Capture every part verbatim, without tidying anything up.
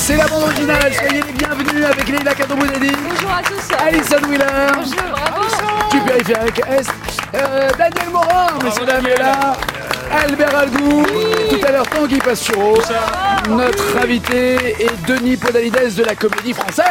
C'est la bande originale, soyez les bienvenus avec Leila Kadroboudedi. Bonjour à tous. Alison Wheeler. Bonjour, bravo. Du Périphérique Est. Euh, Daniel Morin, messieurs, dames, est là. Albert Algou. Tout à l'heure, Tanguy Pastureau. Notre invité est Denis Podalides de la Comédie Française.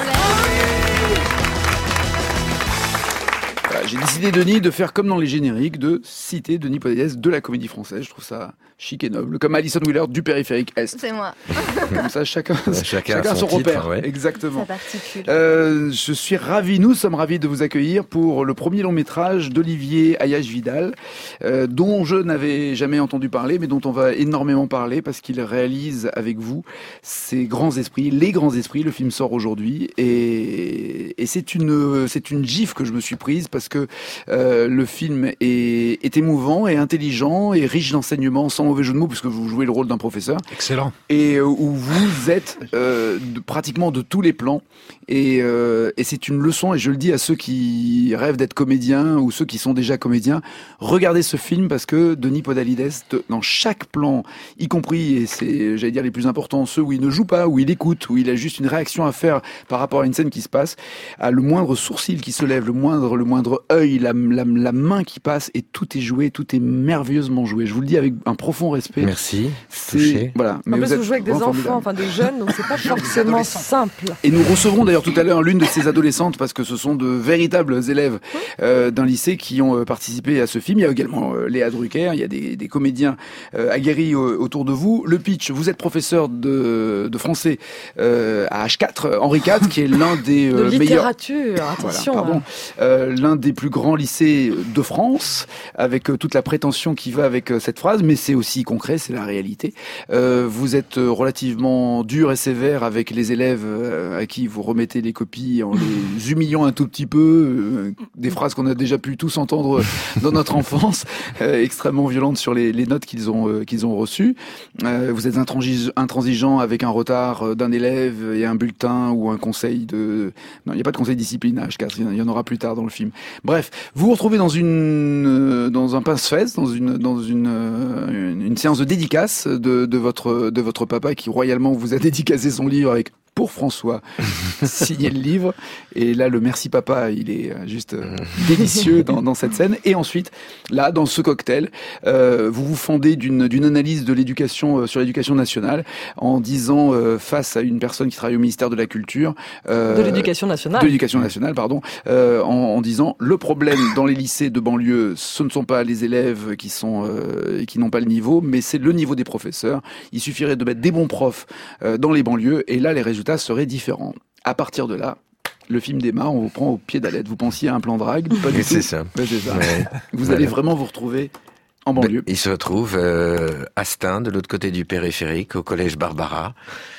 Voilà, j'ai décidé, Denis, de faire comme dans les génériques, de citer Denis Podalides de la Comédie Française. Je trouve ça chic et noble, comme Alison Wheeler du Périphérique Est. C'est moi. Comme ça, chacun, chacun, chacun son, son titre, repère. ouais. Exactement. Ça particule. Euh, je suis ravi, nous sommes ravis de vous accueillir pour le premier long métrage d'Olivier Ayache-Vidal, euh, dont je n'avais jamais entendu parler, mais dont on va énormément parler parce qu'il réalise avec vous ces grands esprits, les grands esprits. Le film sort aujourd'hui et, et c'est une, c'est une gifle que je me suis prise parce que euh, le film est, est émouvant et intelligent et riche d'enseignements, sans mauvais jeu de mots, puisque vous jouez le rôle d'un professeur. Excellent. Et où vous êtes euh, de, pratiquement de tous les plans. Et, euh, et c'est une leçon, et je le dis à ceux qui rêvent d'être comédiens ou ceux qui sont déjà comédiens, regardez ce film parce que Denis Podalides, dans chaque plan, y compris, et c'est, j'allais dire, les plus importants, ceux où il ne joue pas, où il écoute, où il a juste une réaction à faire par rapport à une scène qui se passe, à le moindre sourcil qui se lève, le moindre, le moindre œil, la, la, la main qui passe, et tout est joué, tout est merveilleusement joué. Je vous le dis avec un profond respect. Merci. C'est, voilà. En plus, vous, vous jouez avec des enfants, formidable. enfin des jeunes, donc c'est pas forcément simple. Et nous recevrons d'ailleurs tout à l'heure l'une de ces adolescentes parce que ce sont de véritables élèves euh, d'un lycée qui ont euh, participé à ce film. Il y a également euh, Léa Drucker, il y a des, des comédiens euh, aguerris euh, autour de vous. Le pitch, vous êtes professeur de, de français euh, à H quatre, Henri quatre, qui est l'un des euh, De meilleurs... littérature, attention. Voilà, pardon. Hein. Euh, l'un des plus grands lycées de France, avec euh, toute la prétention qui va avec euh, cette phrase, mais c'est aussi concret, c'est la réalité. Euh, vous êtes euh, relativement dur et sévère avec les élèves euh, à qui vous remettez les copies en les humiliant un tout petit peu, euh, des phrases qu'on a déjà pu tous entendre dans notre enfance, euh, extrêmement violentes sur les, les notes qu'ils ont euh, qu'ils ont reçues. Euh, vous êtes intransi- intransigeant avec un retard d'un élève et un bulletin ou un conseil de... Non, il n'y a pas de conseil de discipline à H quatre, il y en aura plus tard dans le film. Bref, vous vous retrouvez dans une euh, dans un pince-fesse, dans une dans une, euh, une une séance de dédicace de de votre de votre papa qui royalement vous a dédicacé son livre avec pour François, signer le livre. Et là, le merci papa, il est juste euh, délicieux dans, dans cette scène. Et ensuite, là, dans ce cocktail, euh, vous vous fondez d'une, d'une analyse de l'éducation euh, sur l'éducation nationale en disant euh, face à une personne qui travaille au ministère de la Culture, euh, de l'éducation nationale, de l'éducation nationale, pardon, euh, en, en disant le problème dans les lycées de banlieue, ce ne sont pas les élèves qui sont euh, qui n'ont pas le niveau, mais c'est le niveau des professeurs. Il suffirait de mettre des bons profs euh, dans les banlieues, et là, les résultats serait différent. À partir de là, le film démarre, on vous prend au pied d'alette. Vous pensiez à un plan drague, pas du tout. C'est ça. Ben, c'est ça. Ouais. Vous Voilà. allez vraiment vous retrouver en banlieue. Ben, il se retrouve euh, à Stein, de l'autre côté du périphérique, au collège Barbara,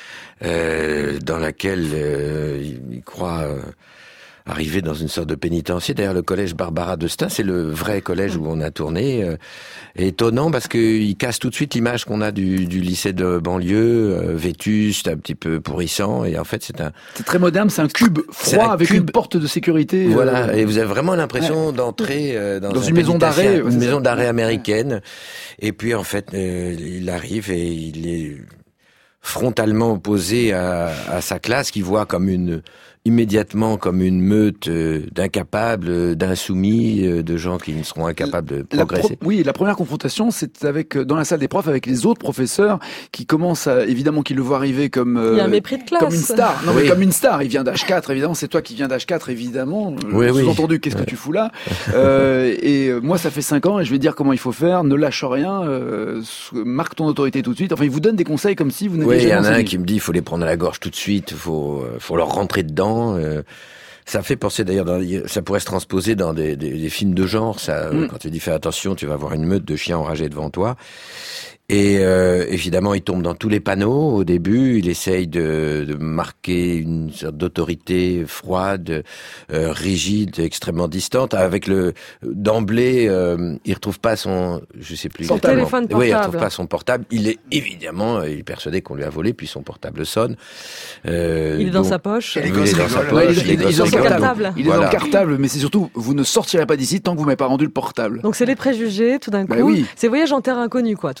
euh, dans laquelle euh, il, il croit euh, arriver dans une sorte de pénitencier. D'ailleurs, le collège Barbara de Stein, c'est le vrai collège où on a tourné. Euh, étonnant parce qu'il casse tout de suite l'image qu'on a du, du lycée de banlieue, euh, vétuste, un petit peu pourrissant. Et en fait, c'est un... C'est très moderne, c'est un cube froid un avec cube. une porte de sécurité. Voilà, euh, et vous avez vraiment l'impression ouais. d'entrer euh, dans, dans un une maison pénitencier, d'arrêt. une Ouais, maison ça. d'arrêt américaine. Et puis, en fait, euh, il arrive et il est frontalement opposé à, à sa classe, qui voit comme une... immédiatement comme une meute euh, d'incapables, euh, d'insoumis, euh, de gens qui ne seront incapables de La progresser. pro- oui, la première confrontation, c'est avec dans la salle des profs avec les autres professeurs qui commencent à, évidemment, qui le voient arriver comme euh, Il y a un mépris de classe. comme une star. Non, Oui. mais comme une star. Il vient d'H quatre, évidemment. C'est toi qui viens d'H quatre, évidemment. Oui, oui. Sous-entendu, qu'est-ce que tu fous là euh, Et euh, moi, ça fait cinq ans et je vais dire comment il faut faire. Ne lâche rien. Euh, marque ton autorité tout de suite. Enfin, il vous donne des conseils comme si vous n'aviez Oui, il y jamais en a un enseigné. qui me dit il faut les prendre à la gorge tout de suite, il faut, euh, faut leur rentrer dedans. Euh, ça fait penser d'ailleurs, dans, ça pourrait se transposer dans des, des, des films de genre. Ça, Mm. Quand tu dis fais attention, tu vas voir une meute de chiens enragés devant toi. Et euh, évidemment, il tombe dans tous les panneaux. Au début, il essaye de, de marquer une sorte d'autorité froide, euh, rigide, extrêmement distante. Avec le d'emblée, euh, il retrouve pas son, je sais plus Son exactement. téléphone Oui, il portable. retrouve pas son portable. Il est évidemment, il est persuadé qu'on lui a volé, puis son portable sonne. Euh, Il est dans donc- sa poche. Oui, il est dans sa poche. Ouais, il est- les il est gosses dans son rigolent. cartable. Il est dans Voilà. le cartable, mais c'est surtout, vous ne sortirez pas d'ici tant que vous m'avez pas rendu le portable. Donc c'est les préjugés, tout d'un coup. Bah oui. C'est voyage en terre inconnue, quoi. Tout d'un coup,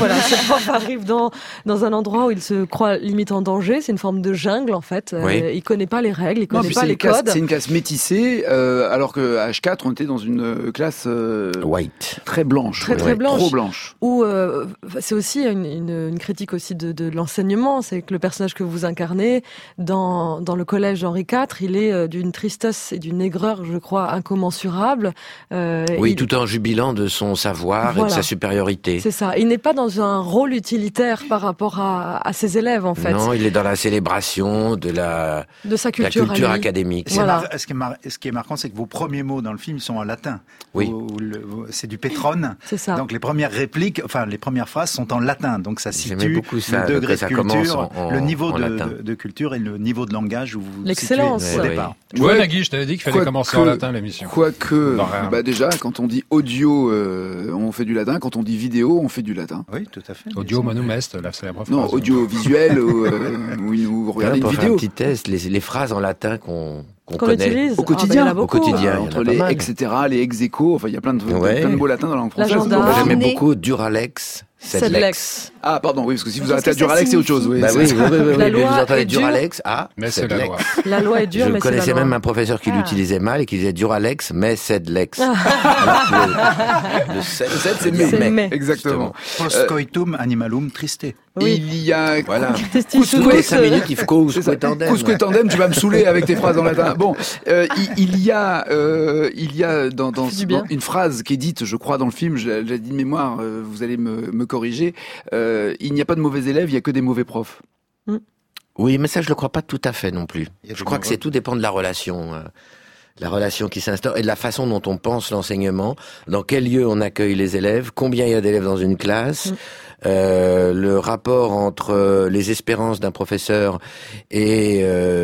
voilà, ce prof arrive dans dans un endroit où il se croit limite en danger. C'est une forme de jungle en fait. Oui. Euh, il connaît pas les règles, il connaît Non, puis pas c'est les une classe- codes. C'est une classe métissée, euh, alors que à H quatre, on était dans une euh, classe euh, White. très blanche. Très, ouais. très blanche. Trop blanche. Ou euh, c'est aussi une, une, une critique aussi de, de l'enseignement. C'est que le personnage que vous incarnez dans dans le collège Henri quatre, il est euh, d'une tristesse et d'une aigreur, je crois, incommensurable. Euh, Oui, il- tout en jubilant de son savoir et Voilà. de sa supériorité. C'est ça. Il n'est pas dans un rôle utilitaire par rapport à, à ses élèves, en fait. Non, il est dans la célébration de la, De sa la culture, culture à lui. académique. C'est Voilà. mar- Ce, qui est mar- ce qui est marquant, c'est que vos premiers mots dans le film sont en latin. Oui. Vous- vous le- vous- c'est du pétrone. C'est ça. Donc les premières répliques, enfin les premières phrases sont en latin. Donc ça J'aimais situe beaucoup ça, le degré que ça de commence culture, en- en- le niveau en de, latin. de, de culture et le niveau de langage où vous vous L'excellence. situez au Ouais, départ. Tu vois, Ouais. Nagui, je t'avais dit qu'il fallait Quoi commencer que- en latin l'émission. Quoique, Non, rien. bah déjà, quand on dit audio, euh, on fait du latin. Quand on dit vidéo, on fait du latin. Oui, tout à fait. Audio manum est, la célèbre Non, phrase. audiovisuel, ou, euh, où vous regardez Pour une faire un vidéo. petit test, les, les phrases en latin qu'on qu'on Qu'on connaît. utilise. Au quotidien. Ah, ben, il y en a Au beaucoup. quotidien. Euh, il y en a entre pas les mal. et cetera, les ex aequo, enfin il y a plein de, Ouais. plein de mots latins dans la langue française. L'agenda. Moi, J'aimais Emmener- beaucoup Duralex, C'est Sedlex. l'ex. Ah pardon, oui, parce que si vous Qu'est-ce arrêtez à que ça Duralex, c'est autre chose. Oui, Bah c'est- oui, oui, oui, oui, La mais loi vous entendez est dure. Duralex, ah, Mais c'est la Sedlex. loi. La loi est dure, Je mais c'est la connaissais loi. même un professeur qui Ah. l'utilisait mal et qui disait Duralex, mais Sedlex. Alors que le, le Sed, Le Sed, c'est veut dire mais. C'est mais. Exactement. Post coitum animalum triste. Oui. Il y a Voilà. Testis Toutes les sous- cinq minutes, il faut cause, C'est ça. tandem. Cousque tandem, tu vas me saouler avec tes phrases en latin. Bon, euh, il, il y a, euh, il y a dans, dans, Ça fait du bien. dans une phrase qui est dite, je crois, dans le film, je l'ai je l'ai dit de mémoire, euh, vous allez me, me corriger. Euh, il n'y a pas de mauvais élèves, il y a que des mauvais profs. Oui, mais ça, je le crois pas tout à fait non plus. Il y a Je des crois que mauvais. c'est tout dépend de la relation. euh, La relation qui s'instaure et de la façon dont on pense l'enseignement, dans quel lieu on accueille les élèves, combien il y a d'élèves dans une classe, Mm. euh, le rapport entre euh, les espérances d'un professeur et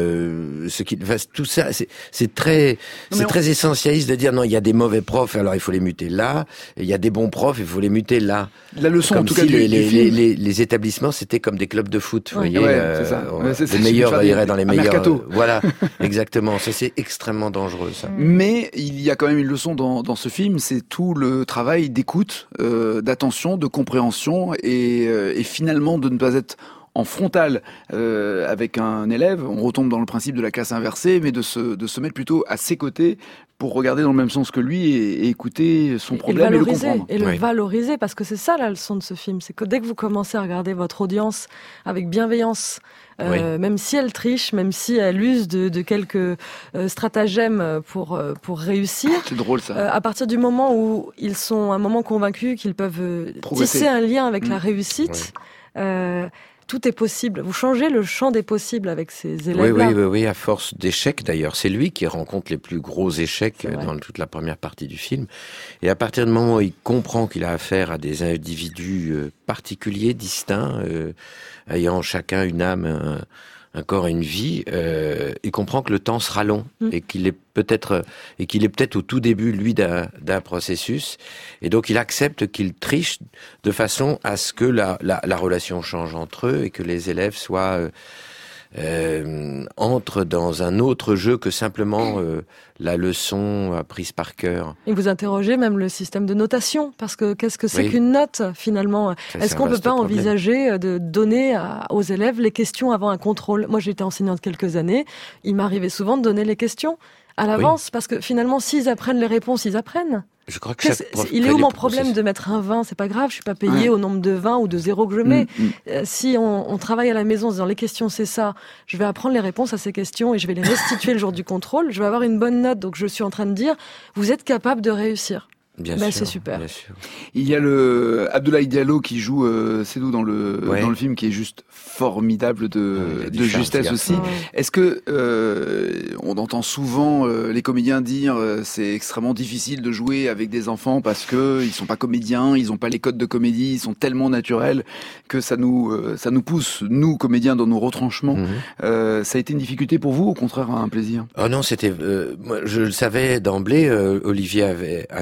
euh, ce qui, enfin, tout ça, c'est, c'est très, Non, mais c'est on- très essentialiste de dire non, il y a des mauvais profs, alors il faut les muter là, et il y a des bons profs, il faut les muter là. La leçon, Comme en tout si cas, du, les, du les, film. les, les, les établissements c'était comme des clubs de foot, vous Ouais. voyez, Ouais, euh, c'est ça. on- Ouais, c'est- c'est- les c'est meilleurs faire des- iraient dans les un meilleurs. mercato. euh, voilà, exactement. Ça c'est extrêmement dangereux, ça. Mais il y a quand même une leçon dans, dans ce film, c'est tout le travail d'écoute, euh, d'attention, de compréhension et, euh, et finalement de ne pas être en frontal euh, avec un élève. On retombe dans le principe de la classe inversée, mais de se, de se mettre plutôt à ses côtés pour regarder dans le même sens que lui et, et écouter son problème et et le le valoriser, comprendre. et le Oui. valoriser, parce que c'est ça la leçon de ce film, c'est que dès que vous commencez à regarder votre audience avec bienveillance, euh, même si elle triche, même si elle use de, de quelques euh, stratagèmes pour euh, pour réussir, C'est drôle ça. euh, à partir du moment où ils sont un moment convaincus qu'ils peuvent euh, Progresser. tisser un lien avec Mmh. la réussite, Oui. euh, tout est possible. Vous changez le champ des possibles avec ces Oui, élèves-là. oui, oui, oui, à force d'échecs d'ailleurs. C'est lui qui rencontre les plus gros échecs C'est vrai. dans toute la première partie du film. Et à partir du moment où il comprend qu'il a affaire à des individus euh, particuliers, distincts, euh, ayant chacun une âme, un, un corps et une vie, euh, il comprend que le temps sera long Mm. et qu'il est peut-être et qu'il est peut-être au tout début lui d'un d'un processus. Et donc il accepte qu'il triche de façon à ce que la, la, la relation change entre eux et que les élèves soient euh, euh, entrent dans un autre jeu que simplement euh, la leçon apprise par cœur. Et vous interrogez même le système de notation, parce que qu'est-ce que c'est Oui. qu'une note finalement? Ça, Est-ce c'est un qu'on peut vaste pas problème. envisager de donner à- aux élèves les questions avant un contrôle? Moi, j'ai été enseignante quelques années. Il m'arrivait souvent de donner les questions à l'avance, parce que finalement, s'ils apprennent les réponses, ils apprennent. Je crois que Qu'est-ce- chaque prof il est fait où les mon process- problème de mettre un vingt? C'est pas grave, je suis pas payée Ouais. au nombre de vingt ou de zéro que je mets. Mm, mm. Euh, si on, on travaille à la maison en disant les questions c'est ça, je vais apprendre les réponses à ces questions et je vais les restituer le jour du contrôle, je vais avoir une bonne note. Donc je suis en train de dire, vous êtes capable de réussir. Bien Ben, sûr, c'est super. bien sûr. Il y a le Abdoulaye Diallo qui joue euh, Sédou dans le Ouais. dans le film, qui est juste formidable de, Ouais, il a du de charme, justesse ce aussi. garçon. Est-ce que euh, on entend souvent euh, les comédiens dire euh, c'est extrêmement difficile de jouer avec des enfants parce que ils sont pas comédiens, ils ont pas les codes de comédie, ils sont tellement naturels que ça nous euh, ça nous pousse nous comédiens dans nos retranchements. Mhm. Euh, ça a été une difficulté pour vous, au contraire un plaisir? Oh non, c'était. Euh, moi, je le savais d'emblée. Euh, Olivier avait, Ayash Vidal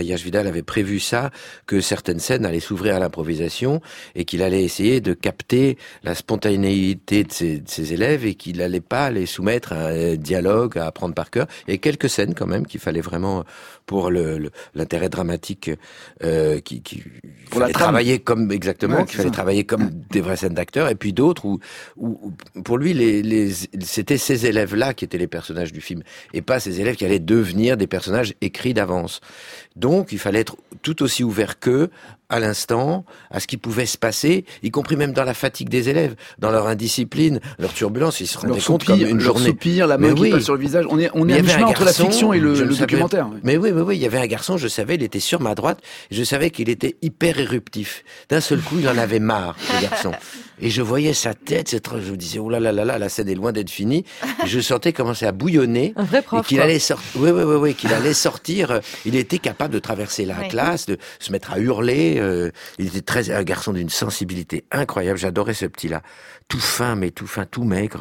Chagall avait prévu ça, que certaines scènes allaient s'ouvrir à l'improvisation et qu'il allait essayer de capter la spontanéité de ses, de ses élèves et qu'il n'allait pas les soumettre à un dialogue, à apprendre par cœur. Il y a quelques scènes quand même qu'il fallait vraiment, pour le, le, l'intérêt dramatique, euh, qui, qui pour la travailler comme exactement, ouais, qu'il fallait ça. travailler comme des vraies scènes d'acteurs, et puis d'autres où, où, où pour lui, les, les, c'était ces élèves-là qui étaient les personnages du film, et pas ces élèves qui allaient devenir des personnages écrits d'avance. Donc, il fallait être tout aussi ouvert qu'eux, à l'instant, à ce qui pouvait se passer, y compris même dans la fatigue des élèves, dans leur indiscipline, leur turbulence, ils se rendaient Leur compte soupir, comme une leur journée. soupir, la main Mais qui oui. passe sur le visage. On est, on Mais est il à y avait mi-chemin un entre la garçon, fiction et le, je le savais- documentaire. Mais oui, oui, oui, il y avait un garçon, je savais, il était sur ma droite, et je savais qu'il était hyper éruptif. D'un seul coup, il en avait marre, ce garçon. Et je voyais sa tête, cette- je me disais, oh là là là là, la scène est loin d'être finie. Et je sentais commencer à bouillonner. Un vrai Et prof. qu'il quoi. allait sortir, oui, oui, oui, oui, qu'il allait sortir. euh, Il était capable de traverser la Ouais. classe, de se mettre à hurler. euh, Il était très, un garçon d'une sensibilité incroyable. J'adorais ce petit-là. Tout fin, mais tout fin, tout maigre.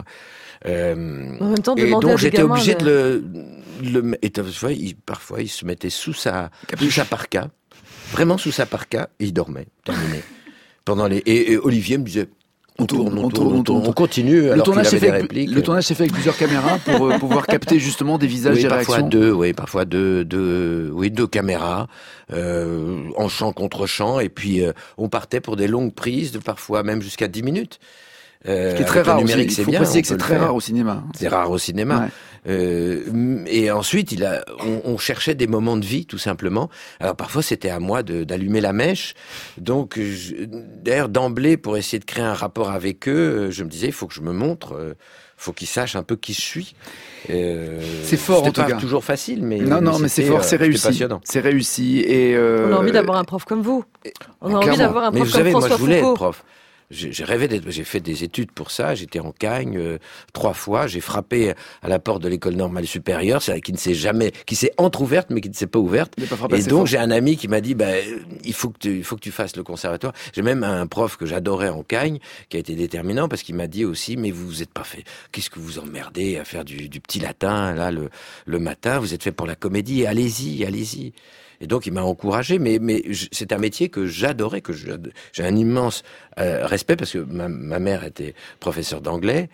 Euh, En même temps, et demander à donc des j'étais gamins obligé de- de le, le et parfois il, parfois il se mettait sous sa, sous sa parka, vraiment sous sa parka, et il dormait, terminé. Pendant les, et, et Olivier me disait, on tourne, on tourne, on tourne, on continue, Le alors qu'il tournage, s'est avait fait des avec, répliques. le tournage s'est fait avec plusieurs caméras pour euh, pouvoir capter justement des visages, Oui, des parfois réactions. deux, oui, parfois deux, deux, oui, deux caméras, euh, en chant contre chant, et puis euh, on partait pour des longues prises, de parfois même jusqu'à dix minutes. Euh, Ce qui est très avec le rare aussi. numérique, Il c'est faut bien, préciser on que c'est peut le très faire. rare au cinéma. C'est rare au cinéma. Ouais. Euh, et ensuite, il a, on, on cherchait des moments de vie, tout simplement. Alors parfois, c'était à moi de, d'allumer la mèche. Donc, je, d'ailleurs, d'emblée, pour essayer de créer un rapport avec eux, je me disais, il faut que je me montre, euh, faut qu'ils sachent un peu qui je suis. Euh, C'est fort, c'était en tout pas cas. toujours facile, mais Non, non, mais c'est c'était, fort, euh, c'est c'était réussi. passionnant. C'est réussi. Et euh, On a envie d'avoir un prof comme vous. On a envie clairement. d'avoir un Mais prof vous comme savez, moi, François je voulais Foucault. être prof. J'ai, j'ai rêvé d'être, j'ai fait des études pour ça, j'étais en Cagne euh, trois fois, j'ai frappé à la porte de l'école normale supérieure, c'est qui ne s'est jamais, qui s'est entrouverte mais qui ne s'est pas ouverte. Il n'est pas frappé Et assez donc fort. j'ai un ami qui m'a dit, bah, il faut que tu, il faut que tu fasses le conservatoire. J'ai même un prof que j'adorais en Cagne, qui a été déterminant parce qu'il m'a dit aussi, mais vous vous êtes pas fait, qu'est-ce que vous emmerdez à faire du, du petit latin là le, le matin, vous êtes fait pour la comédie, allez-y, allez-y. Et donc il m'a encouragé, mais mais je- c'est un métier que j'adorais, que je- j'ai un immense euh, respect parce que ma, ma mère était professeure d'anglais,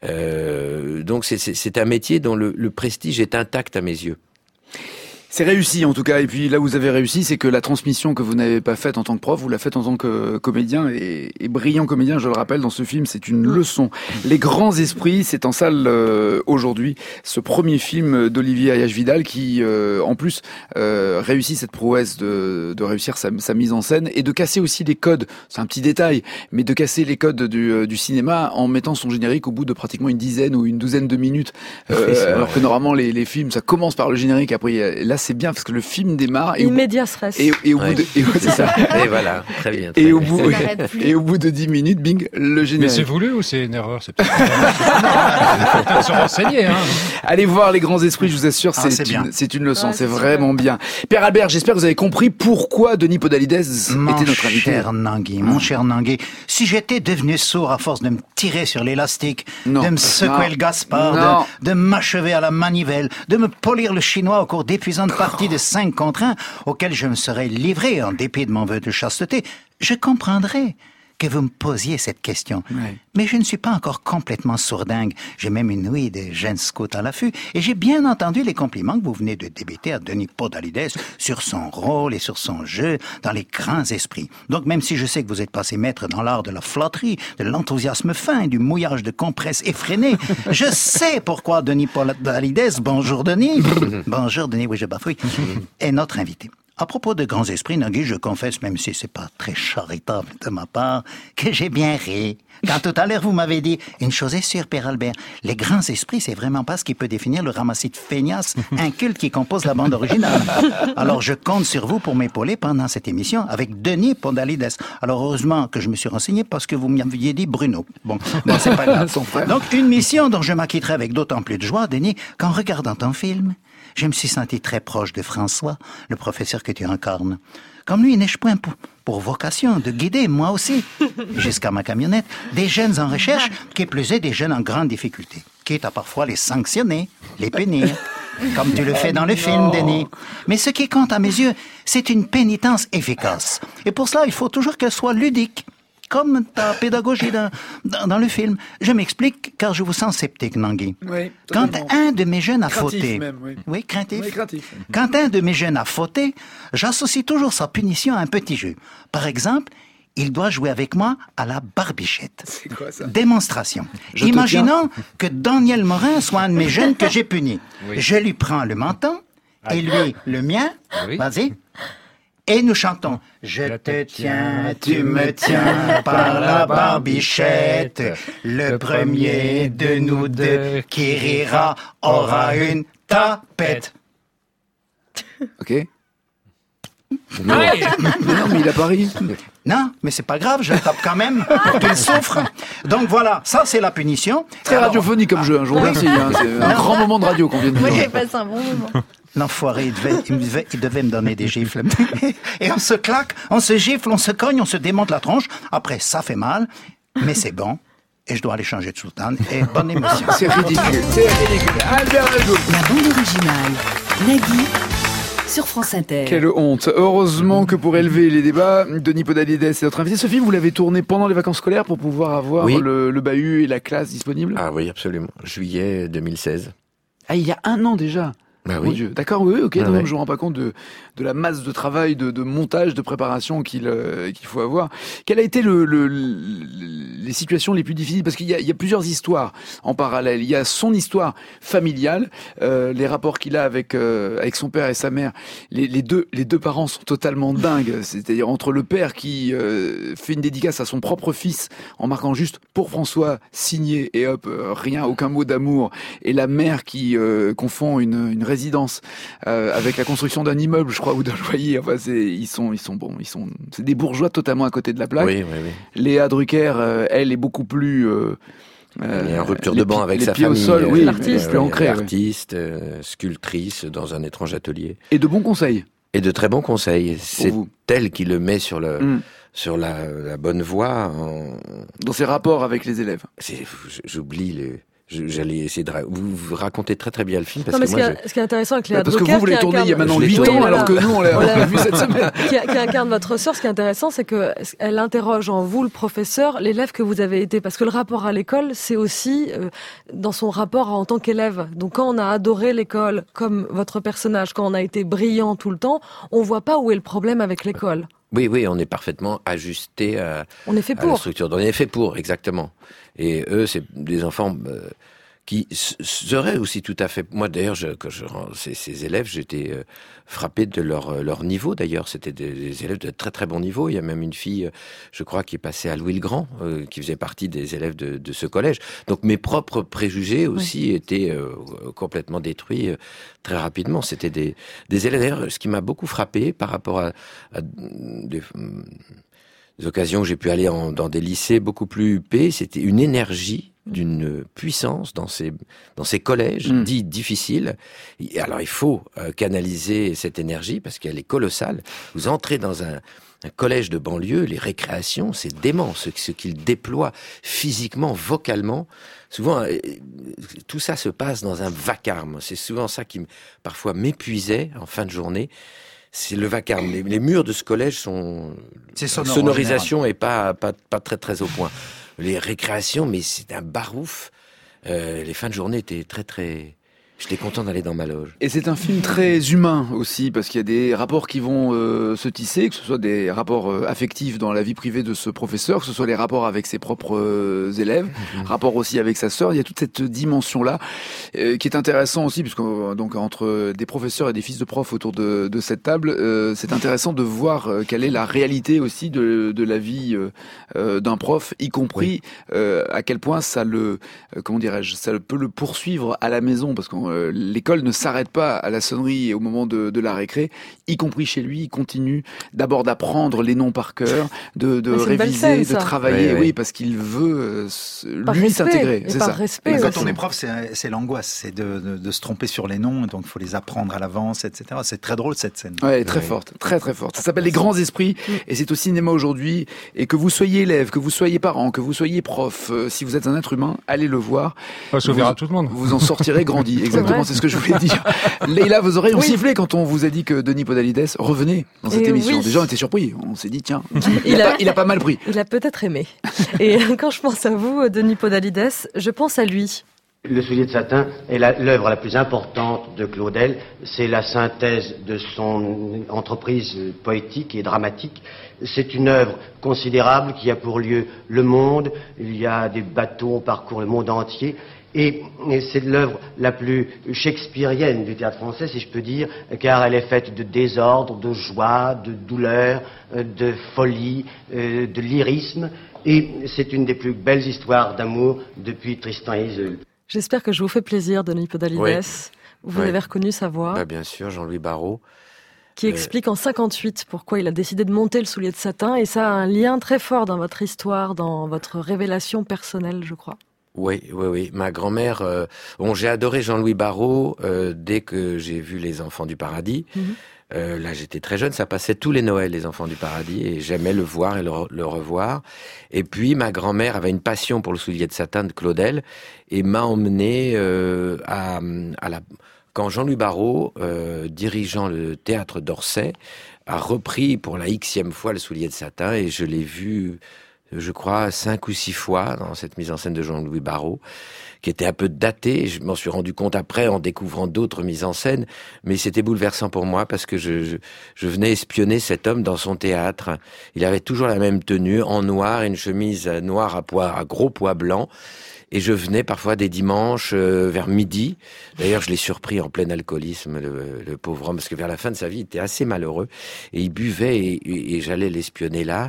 euh, donc c'est, c'est, c'est un métier dont le, le prestige est intact à mes yeux. C'est réussi en tout cas. Et puis là où vous avez réussi, c'est que la transmission que vous n'avez pas faite en tant que prof, vous la faites en tant que comédien et, et brillant comédien. Je le rappelle, dans ce film, c'est une leçon. Les grands esprits, c'est en salle euh, aujourd'hui. Ce premier film d'Olivier Ayache-Vidal qui, euh, en plus, euh, réussit cette prouesse de, de réussir sa, sa mise en scène et de casser aussi les codes. C'est un petit détail, mais de casser les codes du, du cinéma en mettant son générique au bout de pratiquement une dizaine ou une douzaine de minutes. Euh, Oui, c'est alors vrai. que normalement les, les films, ça commence par le générique. Après, là, c'est bien parce que le film démarre et au, Immédiat stress. et, et au Ouais. bout de, et, ouais, c'est ça. Et voilà, très bien. Très Et au bien. bout, Ça n'arrête plus. et au bout de dix minutes, bing, le Mais générique. c'est voulu ou c'est une erreur? C'est peut-être faut peut-être se renseigner. Hein. Allez voir les grands esprits, je vous assure, Ah, c'est, c'est bien. une, c'est une leçon, Ouais, c'est c'est vraiment bien. Père Albert, j'espère que vous avez compris pourquoi Denis Podalides Mon était notre invité. cher Nangui, mon cher Nangui, si j'étais devenu sourd à force de me tirer sur l'élastique, Non. de me secouer Non. le gaspard, Non. de, de m'achever à la manivelle, de me polir le chinois au cours d'épuisantes parties de cinq contre un auxquelles je me serais livré en dépit de mon vœu de chasteté, je comprendrais que vous me posiez cette question. Ouais. Mais je ne suis pas encore complètement sourdingue. J'ai même une ouïe de jeune scout à l'affût et j'ai bien entendu les compliments que vous venez de débiter à Denis Podalides sur son rôle et sur son jeu dans les grands esprits. Donc même si je sais que vous êtes passé maître dans l'art de la flatterie, de l'enthousiasme fin et du mouillage de compresses effréné, je sais pourquoi Denis Podalides, bonjour Denis, bonjour Denis, oui je bafouille, est notre invité. À propos de grands esprits, Nagui, je confesse, même si c'est pas très charitable de ma part, que j'ai bien ri. Quand tout à l'heure vous m'avez dit, une chose est sûre, Père Albert, les grands esprits, c'est vraiment pas ce qui peut définir le ramassis de feignasses inculte qui compose la bande originale. Alors je compte sur vous pour m'épauler pendant cette émission avec Denis Podalides. Alors heureusement que je me suis renseigné parce que vous m'aviez dit Bruno. Bon, bon c'est pas grave. Son frère. Donc une mission dont je m'acquitterai avec d'autant plus de joie, Denis, qu'en regardant ton film, je me suis senti très proche de François, le professeur que tu incarnes. Comme lui, n'ai-je point pour, pour vocation de guider, moi aussi, jusqu'à ma camionnette, des jeunes en recherche, qui plus est des jeunes en grande difficulté, quitte à parfois les sanctionner, les punir. comme tu le fais dans le film, Denis. Mais ce qui compte à mes yeux, c'est une pénitence efficace. Et pour cela, il faut toujours qu'elle soit ludique, comme ta pédagogie dans, dans, dans le film. Je m'explique, car je vous sens sceptique, Nangui. Oui, Quand totalement. un de mes jeunes a Craintif fauté... même, oui. Oui, craintif. Oui, craintif. Quand un de mes jeunes a fauté, j'associe toujours sa punition à un petit jeu. Par exemple, il doit jouer avec moi à la barbichette. C'est quoi ça? Démonstration. Je te Imaginons que Daniel Morin soit un de mes jeunes que j'ai puni. Oui. Je lui prends le menton et lui le mien. Oui. Vas-y. Et nous chantons « Je te tiens, tu me tiens par la barbichette. Le premier de nous deux qui rira aura une tapette. Ok. Non. Mais non, mais il a pas ri. » Non, mais c'est pas grave, je le tape quand même pour qu'il souffre. Donc voilà, ça c'est la punition. Très Alors, radiophonique comme jeu, hein, je vous remercie. Hein, c'est un grand moment de radio qu'on vient de Moi, j'ai vivre. passé un bon moment. L'enfoiré, il devait, il, devait, il devait me donner des gifles. Et on se claque, on se gifle, on se cogne, on se démonte la tronche. Après, ça fait mal, mais c'est bon. Et je dois aller changer de soutane. Et bonne émission. C'est ridicule, c'est ridicule. Albert Lajoux. La bande originale. Nagui sur France Inter. Quelle honte. Heureusement que pour élever les débats, Denis Podalides est notre invité. Ce film, vous l'avez tourné pendant les vacances scolaires pour pouvoir avoir Oui. le, le bahut et la classe disponibles. Ah oui, absolument. Juillet deux mille seize. Ah, il y a un an déjà. Bah Mon oui. Dieu. D'accord, oui, oui, ok. Ah non, non, ouais. je me rends pas compte de, de la masse de travail, de, de montage, de préparation qu'il euh, qu'il faut avoir. Quelle a été le, le, le- les situations les plus difficiles? Parce qu'il y a, il y a plusieurs histoires en parallèle. Il y a son histoire familiale, euh, les rapports qu'il a avec euh, avec son père et sa mère. Les, les deux les deux parents sont totalement dingues. C'est-à-dire entre le père qui euh, fait une dédicace à son propre fils en marquant juste pour François signé et hop euh, rien, aucun mot d'amour, et la mère qui euh, confond une, une résidence euh, avec la construction d'un immeuble, je crois, ou d'un loyer. Enfin, c'est, ils sont, ils sont bons, ils sont, c'est des bourgeois totalement à côté de la plaque. Oui, oui, oui. Léa Drucker, euh, elle est beaucoup plus. Euh, euh, Il y a une rupture les de banc pi- avec les sa pieds famille. au sol, euh, oui, l'artiste, plus ancré, ouais. artiste, euh, sculptrice dans un étrange atelier. Et de bons conseils Et de très bons conseils. C'est vous. elle qui le met sur le Mm. sur la, la bonne voie. En... dans ses rapports avec les élèves. C'est, j'oublie les. je- J'allais essayer de ra- vous, vous racontez très très bien le film parce Non, mais que ce, moi qui est, ce qui est intéressant avec Léa Bah, parce que Drucker, vous, vous l'avez qui tourné il y a incarne- maintenant Je l'ai huit tourné, ans, voilà. alors que nous, on l'a, on Voilà. l'a vu cette semaine. qui, qui incarne votre sœur, ce qui est intéressant, c'est que elle interroge en vous, le professeur, l'élève que vous avez été. Parce que le rapport à l'école, c'est aussi euh, dans son rapport en tant qu'élève. Donc quand on a adoré l'école, comme votre personnage, quand on a été brillant tout le temps, on voit pas où est le problème avec l'école. oui oui on est parfaitement ajusté à, On est fait à la pour. structure. On est fait pour exactement. Et eux c'est des enfants euh, qui s- seraient aussi tout à fait. Moi d'ailleurs je, quand je rends ces, ces élèves j'étais euh, frappé de leur leur niveau. D'ailleurs c'était des, des élèves de très très bon niveau. Il y a même une fille, euh, je crois, qui est passée à Louis le Grand, euh, qui faisait partie des élèves de, de ce collège. Donc mes propres préjugés aussi étaient euh, complètement détruits euh, très rapidement. C'était des des élèves. D'ailleurs, ce qui m'a beaucoup frappé par rapport à, à des, des occasions où j'ai pu aller en, dans des lycées beaucoup plus huppés, c'était une énergie d'une puissance dans ces dans ces collèges Mm. dits difficiles. Et alors il faut euh, canaliser cette énergie parce qu'elle est colossale. Vous entrez dans un, un collège de banlieue, les récréations, c'est dément ce, ce qu'ils déploient physiquement, vocalement. Souvent, euh, tout ça se passe dans un vacarme. C'est souvent ça qui me- parfois m'épuisait en fin de journée. C'est le vacarme. Les, les murs de ce collège sont C'est la sonore, en sonorisation est pas, pas pas très très au point. Les récréations, mais c'est un barouf. Euh, les fins de journée étaient très très. J'étais content d'aller dans ma loge. Et c'est un film très humain aussi, parce qu'il y a des rapports qui vont euh, se tisser, que ce soit des rapports euh, affectifs dans la vie privée de ce professeur, que ce soit les rapports avec ses propres euh, élèves, rapports aussi avec sa sœur. Il y a toute cette dimension-là euh, qui est intéressant aussi, puisque euh, donc entre des professeurs et des fils de profs autour de, de cette table, euh, c'est intéressant de voir euh, quelle est la réalité aussi de, de la vie euh, euh, d'un prof, y compris euh, à quel point ça le, euh, comment dirais-je, ça peut le poursuivre à la maison, parce que euh, l'école ne s'arrête pas à la sonnerie et au moment de, de la récré, y compris chez lui, il continue d'abord d'apprendre les noms par cœur, de, de Mais c'est une belle réviser, scène, de ça. travailler, Oui, oui. oui, parce qu'il veut euh, s- Par lui respect, s'intégrer, et c'est par ça. respect Mais quand aussi. on est prof, c'est c'est l'angoisse, c'est de, de, de se tromper sur les noms, donc il faut les apprendre à l'avance, et cetera. C'est très drôle cette scène. Ouais, très Ouais. forte, très très forte. Ça s'appelle Les Grands Esprits et c'est au cinéma aujourd'hui. Et que vous soyez élève, que vous soyez parent, que vous soyez prof, euh, si vous êtes un être humain, allez le voir. Ça s'ouvrir à tout le monde. Vous en sortirez grandi, exactement. exactement, vrai. c'est ce que je voulais dire. Leïla, vos oreilles ont Oui. sifflé quand on vous a dit que Denis Podalides revenait dans cette Et émission. oui. Déjà, on était surpris. On s'est dit, tiens, il, Il a, a- pas, il a pas mal pris. Il a peut-être aimé. Et quand je pense à vous, Denis Podalides, je pense à lui. Le soulier de satin est la- l'œuvre la plus importante de Claudel. C'est la synthèse de son entreprise poétique et dramatique. C'est une œuvre considérable qui a pour lieu le monde. Il y a des bateaux, on parcourt le monde entier. Et, et c'est l'œuvre la plus shakespearienne du théâtre français, si je peux dire, car elle est faite de désordre, de joie, de douleur, euh, de folie, euh, de lyrisme. Et c'est une des plus belles histoires d'amour depuis Tristan et Iseult. J'espère que je vous fais plaisir, Denis Podalides. Oui. Vous Oui. avez reconnu sa voix, Bah, bien sûr, Jean-Louis Barrault. qui euh, explique en cinquante-huit pourquoi il a décidé de monter le soulier de satin. Et ça a un lien très fort dans votre histoire, dans votre révélation personnelle, je crois. Oui, oui, oui. Ma grand-mère, euh, bon, j'ai adoré Jean-Louis Barrault euh, dès que j'ai vu Les Enfants du Paradis. Mhm. Euh, là, j'étais très jeune, ça passait tous les Noëls, Les Enfants du Paradis, et j'aimais le voir et le, re- le revoir. Et puis, ma grand-mère avait une passion pour le soulier de satin de Claudel et m'a emmené euh, à, à la... Quand Jean-Louis Barrault, euh, dirigeant le théâtre d'Orsay, a repris pour la xème fois le soulier de satin, et je l'ai vu, je crois, cinq ou six fois dans cette mise en scène de Jean-Louis Barrault, qui était un peu datée. Je m'en suis rendu compte après en découvrant d'autres mises en scène, mais c'était bouleversant pour moi parce que je, je, je venais espionner cet homme dans son théâtre. Il avait toujours la même tenue, en noir, une chemise noire à, pois, à gros pois blancs. Et je venais parfois des dimanches euh, vers midi. D'ailleurs, je l'ai surpris en plein alcoolisme, le, le pauvre homme, parce que vers la fin de sa vie, il était assez malheureux. Et il buvait et, et, et j'allais l'espionner là.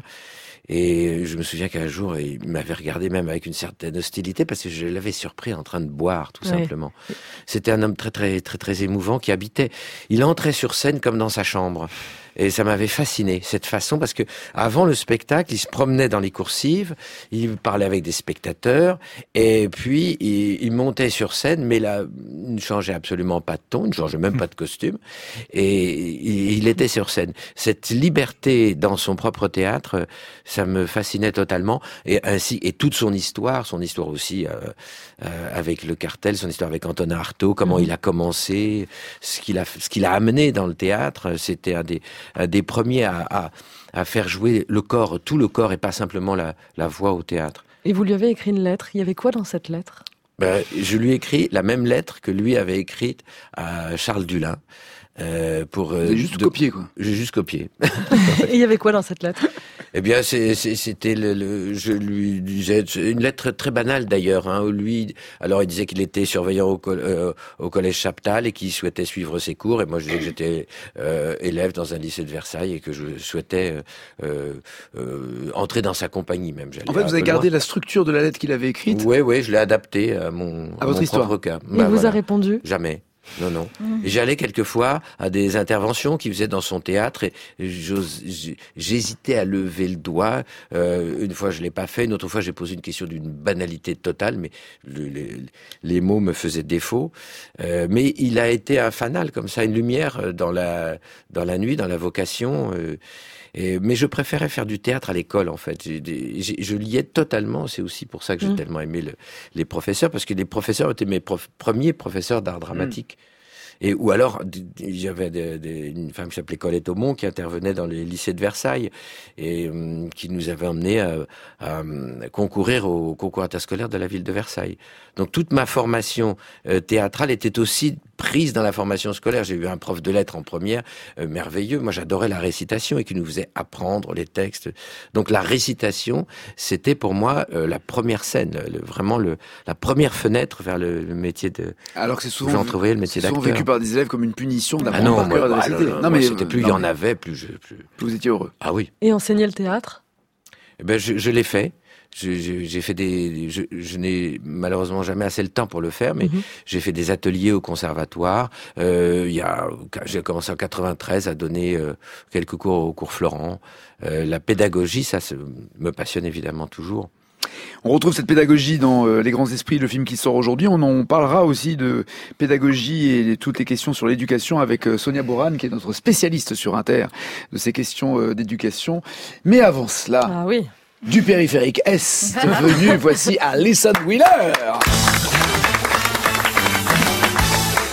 Et je me souviens qu'un jour, il m'avait regardé même avec une certaine hostilité parce que je l'avais surpris en train de boire, tout Ouais. simplement. C'était un homme très, très, très, très émouvant qui habitait. Il entrait sur scène comme dans sa chambre. Et ça m'avait fasciné, cette façon, parce que avant le spectacle, il se promenait dans les coursives, il parlait avec des spectateurs, et puis il, il montait sur scène, mais là, il ne changeait absolument pas de ton, il ne changeait même pas de costume, et il, il était sur scène. Cette liberté dans son propre théâtre, ça me fascinait totalement, et ainsi, et toute son histoire, son histoire aussi euh, euh, avec le cartel, son histoire avec Antonin Artaud, comment mmh. il a commencé, ce qu'il a, ce qu'il a amené dans le théâtre, c'était un des un des premiers à, à, à faire jouer le corps, tout le corps et pas simplement la, la voix au théâtre. Et vous lui avez écrit une lettre. Il y avait quoi dans cette lettre ? Ben, je lui ai écrit la même lettre que lui avait écrite à Charles Dulin. Euh, pour, Vous avez juste de... copié, quoi. J'ai juste copié. Et il y avait quoi dans cette lettre ? Eh bien, c'est, c'est, c'était le, le, je lui disais, une lettre très banale d'ailleurs, hein, où lui, alors il disait qu'il était surveillant au, col, euh, au collège Chaptal et qu'il souhaitait suivre ses cours, et moi je disais que j'étais euh, élève dans un lycée de Versailles et que je souhaitais euh, euh, entrer dans sa compagnie même. En fait, vous avez gardé la structure de la lettre qu'il avait écrite ? Oui, oui, je l'ai adaptée à mon, à à votre mon histoire. propre cas. Il bah, vous voilà. a répondu ? Jamais. Non, non. Mmh. Et j'allais quelquefois à des interventions qu'il faisait dans son théâtre et j'ose, j'hésitais à lever le doigt. Euh, une fois, je l'ai pas fait. Une autre fois, j'ai posé une question d'une banalité totale, mais le, les, les mots me faisaient défaut. Euh, mais il a été un fanal, comme ça, une lumière dans la, dans la nuit, dans la vocation. Euh, Et, mais je préférais faire du théâtre à l'école, en fait. J'ai, j'ai, je liais totalement. C'est aussi pour ça que j'ai mmh. tellement aimé le, les professeurs, parce que les professeurs étaient mes prof, premiers professeurs d'art dramatique. Mmh. Et, ou alors, il y avait des, des, une femme qui s'appelait Colette Aumont qui intervenait dans les lycées de Versailles et um, qui nous avait emmenés à, à, à concourir au concours interscolaire de la ville de Versailles. Donc toute ma formation euh, théâtrale était aussi prise dans la formation scolaire. J'ai eu un prof de lettres en première, euh, merveilleux. Moi, j'adorais la récitation et qui nous faisait apprendre les textes. Donc la récitation, c'était pour moi euh, la première scène, le, vraiment le, la première fenêtre vers le, le métier de... Alors que c'est souvent, j'entrevoyais le métier d'acteur. Vécu par des élèves comme une punition d'apprendre ah non, par cœur de réciter. Non, non, non, mais c'était plus il y en avait, plus je... Plus... plus vous étiez heureux. Ah oui. Et enseigner le théâtre ? Eh ben, je, je l'ai fait. Je, je, j'ai fait des, je, je n'ai malheureusement jamais assez le temps pour le faire, mais mmh. j'ai fait des ateliers au conservatoire. Euh, il y a, j'ai commencé en quatre-vingt-treize à donner euh, quelques cours au cours Florent. Euh, la pédagogie, ça se, me passionne évidemment toujours. On retrouve cette pédagogie dans euh, Les Grands Esprits, le film qui sort aujourd'hui. On en parlera aussi de pédagogie et toutes les questions sur l'éducation avec euh, Sonia Boran, qui est notre spécialiste sur Inter de ces questions euh, d'éducation. Mais avant cela, ah oui. du périphérique Est venu, voici Alison Wheeler.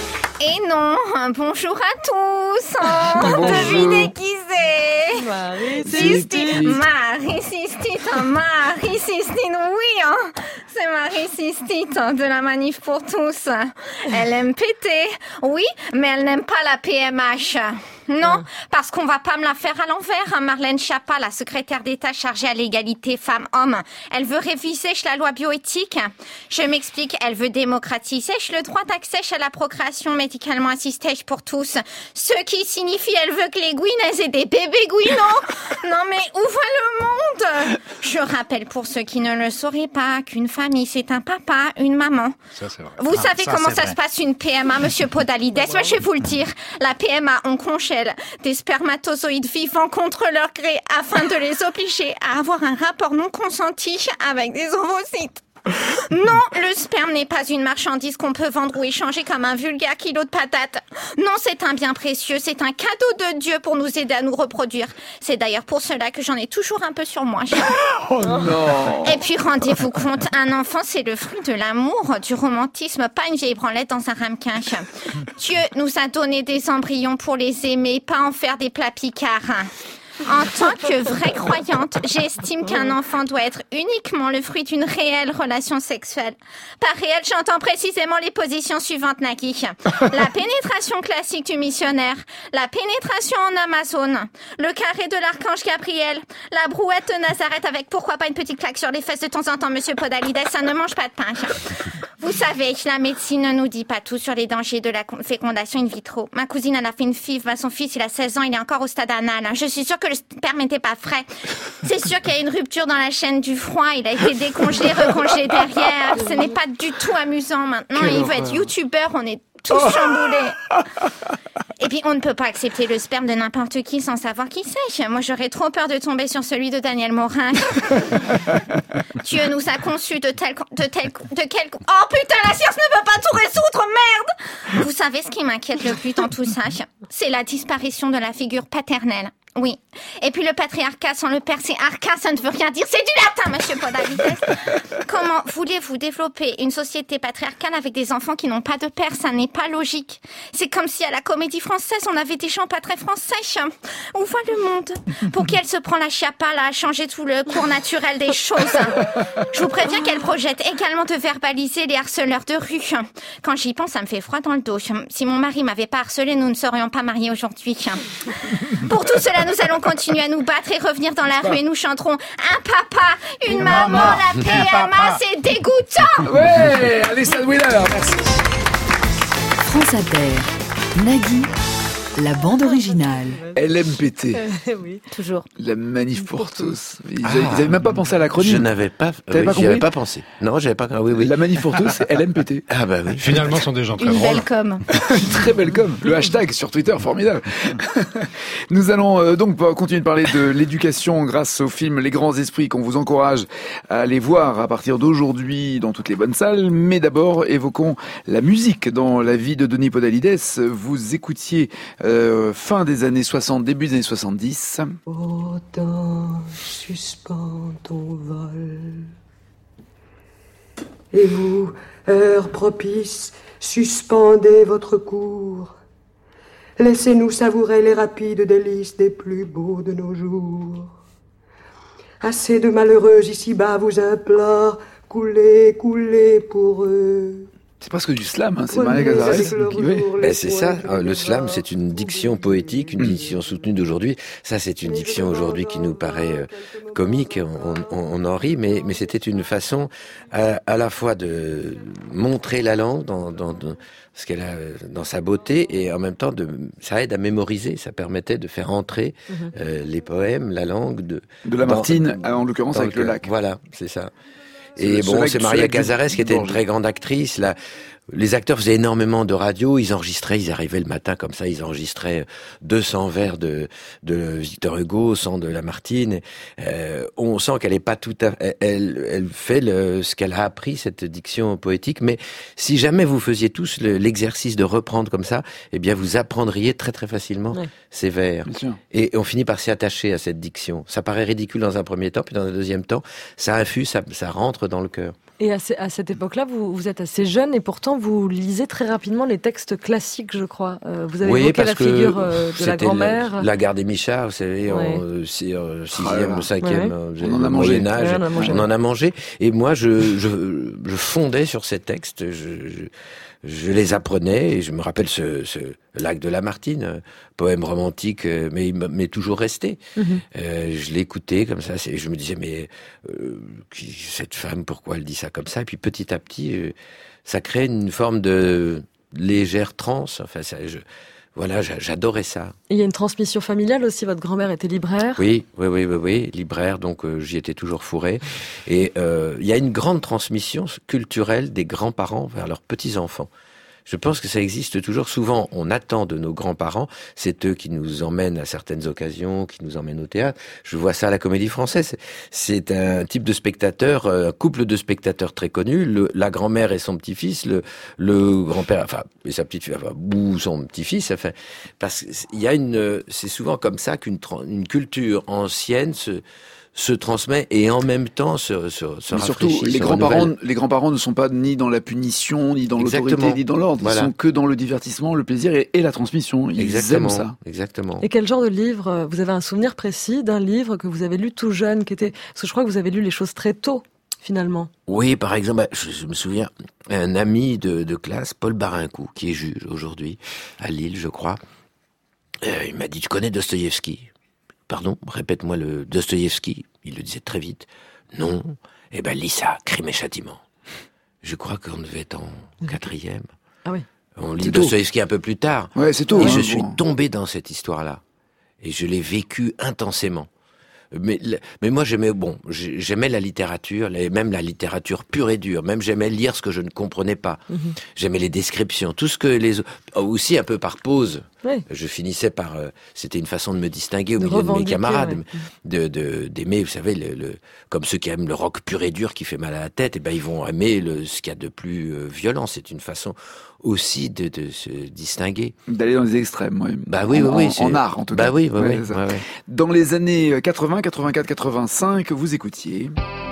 Et non, bonjour à tous. Oh, devinez qui c'est? Marie-Sistine. Marie-Sistine, Marie-Sistine, oui, hein. C'est Marie-Sistine de la Manif pour tous. Elle aime péter, oui, mais elle n'aime pas la P M H. Non, parce qu'on va pas me la faire à l'envers. Marlène Schiappa, la secrétaire d'État chargée à l'égalité femmes-hommes, elle veut réviser la loi bioéthique. Je m'explique, elle veut démocratiser le droit d'accès à la procréation médicalement assistée pour tous. Ce qui signifie, elle veut que les gouines aient des bébés gouinants. Non mais où va le monde? Je rappelle pour ceux qui ne le sauraient pas qu'une famille, c'est un papa, une maman. Ça, c'est vrai. Vous Ah, savez ça, comment c'est ça vrai. se passe une P M A, monsieur Podalides? Moi, je vais vous le dire. La P M A, on congèle des spermatozoïdes vivants contre leur gré afin de les obliger à avoir un rapport non consenti avec des ovocytes. Non, le sperme n'est pas une marchandise qu'on peut vendre ou échanger comme un vulgaire kilo de patates. Non, c'est un bien précieux, c'est un cadeau de Dieu pour nous aider à nous reproduire. C'est d'ailleurs pour cela que j'en ai toujours un peu sur moi. Oh non. Et puis rendez-vous compte, un enfant c'est le fruit de l'amour, du romantisme, pas une vieille branlette dans un ramequin. Dieu nous a donné des embryons pour les aimer, pas en faire des plats picards. En tant que vraie croyante, j'estime qu'un enfant doit être uniquement le fruit d'une réelle relation sexuelle. Par réelle, j'entends précisément les positions suivantes, Nagui. La pénétration classique du missionnaire, la pénétration en Amazon, le carré de l'archange Gabriel, la brouette de Nazareth avec pourquoi pas une petite claque sur les fesses de temps en temps, monsieur Podalides, ça ne mange pas de pain. Vous savez, la médecine ne nous dit pas tout sur les dangers de la fécondation in vitro. Ma cousine, elle a fait une F I V, bah, son fils, il a seize ans, il est encore au stade anal. Je suis sûre que le sperme n'était pas frais. C'est sûr qu'il y a une rupture dans la chaîne du froid, il a été décongelé, recongelé derrière. Ce n'est pas du tout amusant maintenant. Quelle Il veut horreur. être youtubeur, on est tous chamboulés. Et puis, on ne peut pas accepter le sperme de n'importe qui sans savoir qui c'est. Moi, j'aurais trop peur de tomber sur celui de Daniel Morin. Dieu nous a conçus de tel... de tel... de quel... Oh putain, la science ne peut pas tout résoudre, merde! Vous savez ce qui m'inquiète le plus dans tout ça? C'est la disparition de la figure paternelle. Oui. Et puis le patriarcat sans le père, c'est arca, ça ne veut rien dire. C'est du latin, monsieur Podalides. Comment voulez-vous développer une société patriarcale avec des enfants qui n'ont pas de père? Ça n'est pas logique. C'est comme si à la Comédie Française, on avait des gens pas très français. Où va le monde? Pour qui elle se prend la Schiappa, là, à changer tout le cours naturel des choses. Je vous préviens qu'elle projette également de verbaliser les harceleurs de rue. Quand j'y pense, ça me fait froid dans le dos. Si mon mari m'avait pas harcelé, nous ne serions pas mariés aujourd'hui. Pour tout cela, nous allons continuer à nous battre et revenir dans la rue et nous chanterons un papa, une, une maman, maman, la P M A, c'est dégoûtant. Ouais, Alissa Wheeler, merci. France Inter, Nagui, la bande originale. L M P T. Euh, oui, toujours. La manif pour tous. Ils Ah, n'avaient même pas pensé à l'acronyme. Je n'avais pas, T'avais oui, pas j'y avais compris pas pensé. Non, j'avais pas. Ah, oui, oui. La manif pour tous, c'est L M P T. Ah bah oui. Finalement, ce sont des gens très Une drôles. belle com. Une très belle com. Le hashtag sur Twitter, formidable. Nous allons euh, donc continuer de parler de l'éducation grâce au film Les Grands Esprits qu'on vous encourage à aller voir à partir d'aujourd'hui dans toutes les bonnes salles. Mais d'abord, évoquons la musique dans la vie de Denis Podalides. Vous écoutiez euh, fin des années soixante, début des années soixante-dix. Autant suspend ton vol. Et vous, heure propice, suspendez votre cours. Laissez-nous savourer les rapides délices des plus beaux de nos jours. Assez de malheureux ici-bas vous implorent, coulez, coulez pour eux. C'est presque du slam, hein, c'est Maria Cazares. Oui. Ben c'est ça, le slam c'est une diction poétique, une diction soutenue d'aujourd'hui. Ça c'est une diction aujourd'hui qui nous paraît euh, comique, on, on, on en rit, mais, mais c'était une façon à, à la fois de montrer la langue dans, dans, dans ce qu'elle a dans sa beauté et en même temps de, ça aide à mémoriser, ça permettait de faire entrer mm-hmm. euh, les poèmes, la langue de... De Lamartine, dans, en l'occurrence avec le, le lac. Voilà, c'est ça. Et bon, c'est Maria Cazares qui était une très grande actrice. Là, les acteurs faisaient énormément de radio. Ils enregistraient, ils arrivaient le matin comme ça, ils enregistraient deux cents vers de, de Victor Hugo, cent de Lamartine. Euh, on sent qu'elle est pas tout à, elle, elle fait le, ce qu'elle a appris, cette diction poétique. Mais si jamais vous faisiez tous le, l'exercice de reprendre comme ça, eh bien, vous apprendriez très très facilement ouais. ces vers. Et on finit par s'y attacher à cette diction. Ça paraît ridicule dans un premier temps, puis dans un deuxième temps, ça infuse, ça, ça rentre dans le cœur. Et à, ce, à cette époque-là, vous, vous êtes assez jeune et pourtant vous lisez très rapidement les textes classiques, je crois. Euh, vous avez oui, évoqué parce la que figure euh, de la grand-mère. La, la gare des Michards, vous savez, Ouais. en euh, c'est, euh, sixième, ouais. cinquième, Ouais. euh, On en a mangé. Moyen Âge, Ouais, on en a mangé. on en a mangé. Et moi, je, je, je fondais sur ces textes. Je, je, je les apprenais et je me rappelle ce, ce Lac de Lamartine, euh, poème romantique, euh, mais il m'est toujours resté. Mm-hmm. Euh, je l'écoutais comme ça. C'est, je me disais, mais euh, qui, cette femme, pourquoi elle dit ça comme ça? Et puis petit à petit, euh, ça crée une forme de légère transe. Enfin, ça, je, voilà, j'adorais ça. Et il y a une transmission familiale aussi. Votre grand-mère était libraire. Oui, oui, oui, oui, oui, libraire, donc euh, j'y étais toujours fourré. Et euh, il y a une grande transmission culturelle des grands-parents vers leurs petits-enfants. Je pense que ça existe toujours. Souvent, on attend de nos grands-parents, c'est eux qui nous emmènent à certaines occasions, qui nous emmènent au théâtre. Je vois ça à la Comédie Française. C'est un type de spectateur, un couple de spectateurs très connus, le, la grand-mère et son petit-fils, le, le grand-père, enfin, et sa petite-fille, enfin, ou son petit-fils, enfin, parce qu'il y a une, c'est souvent comme ça qu'une une culture ancienne se, se transmet et en même temps se, se, se Mais surtout, rafraîchit, les se grands-parents, renouvelle. les grands-parents ne sont pas ni dans la punition, ni dans l'autorité, Exactement. ni dans l'ordre. Ils Voilà. sont que dans le divertissement, le plaisir et, et la transmission. Ils Exactement, aiment ça. exactement. Et quel genre de livre, euh, vous avez un souvenir précis d'un livre que vous avez lu tout jeune, qui était, parce que je crois que vous avez lu les choses très tôt, finalement. Oui, par exemple, je, je me souviens, un ami de, de classe, Paul Barincourt, qui est juge aujourd'hui, à Lille, je crois, euh, il m'a dit, tu connais Dostoïevski? Pardon, répète-moi le Dostoïevski. Il le disait très vite. Non. Eh ben, lis ça, Crime et Châtiment. Je crois qu'on devait être en quatrième. Ah oui. On lit C'est tôt. Dostoïevski un peu plus tard. Ouais, c'est tôt. Et hein, je bon. suis tombé dans cette histoire-là. Et je l'ai vécue intensément. Mais, mais moi, j'aimais, bon, j'aimais la littérature, même la littérature pure et dure. Même j'aimais lire ce que je ne comprenais pas. Mm-hmm. J'aimais les descriptions, tout ce que les, aussi un peu par pause. Oui. Je finissais par, euh, c'était une façon de me distinguer au de milieu de mes camarades, ouais. de, de, d'aimer, vous savez, le, le, comme ceux qui aiment le rock pur et dur qui fait mal à la tête, et ben ils vont aimer le, ce qu'il y a de plus euh, violent. C'est une façon aussi de, de se distinguer. D'aller dans les extrêmes, ouais. Bah oui, en, oui, oui. En, en art, en tout bah cas. Oui, oui, ouais, oui. Ouais, ouais. Dans les années quatre-vingts, quatre-vingt-quatre, quatre-vingt-cinq, vous écoutiez.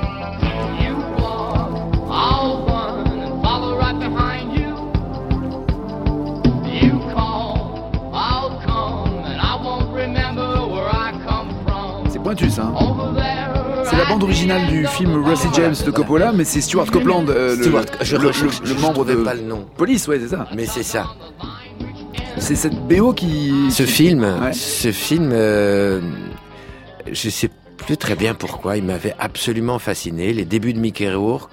C'est pointu, ça. C'est la bande originale du film Rusty James de Coppola, mais c'est Stuart Copeland, euh, le, Stewart, je le, recherche, le, le je membre de pas le nom. Police, ouais, c'est ça. Mais c'est ça. C'est cette B O qui... Ce film, ouais. ce film, euh, je sais plus très bien pourquoi, il m'avait absolument fasciné. Les débuts de Mickey Rourke,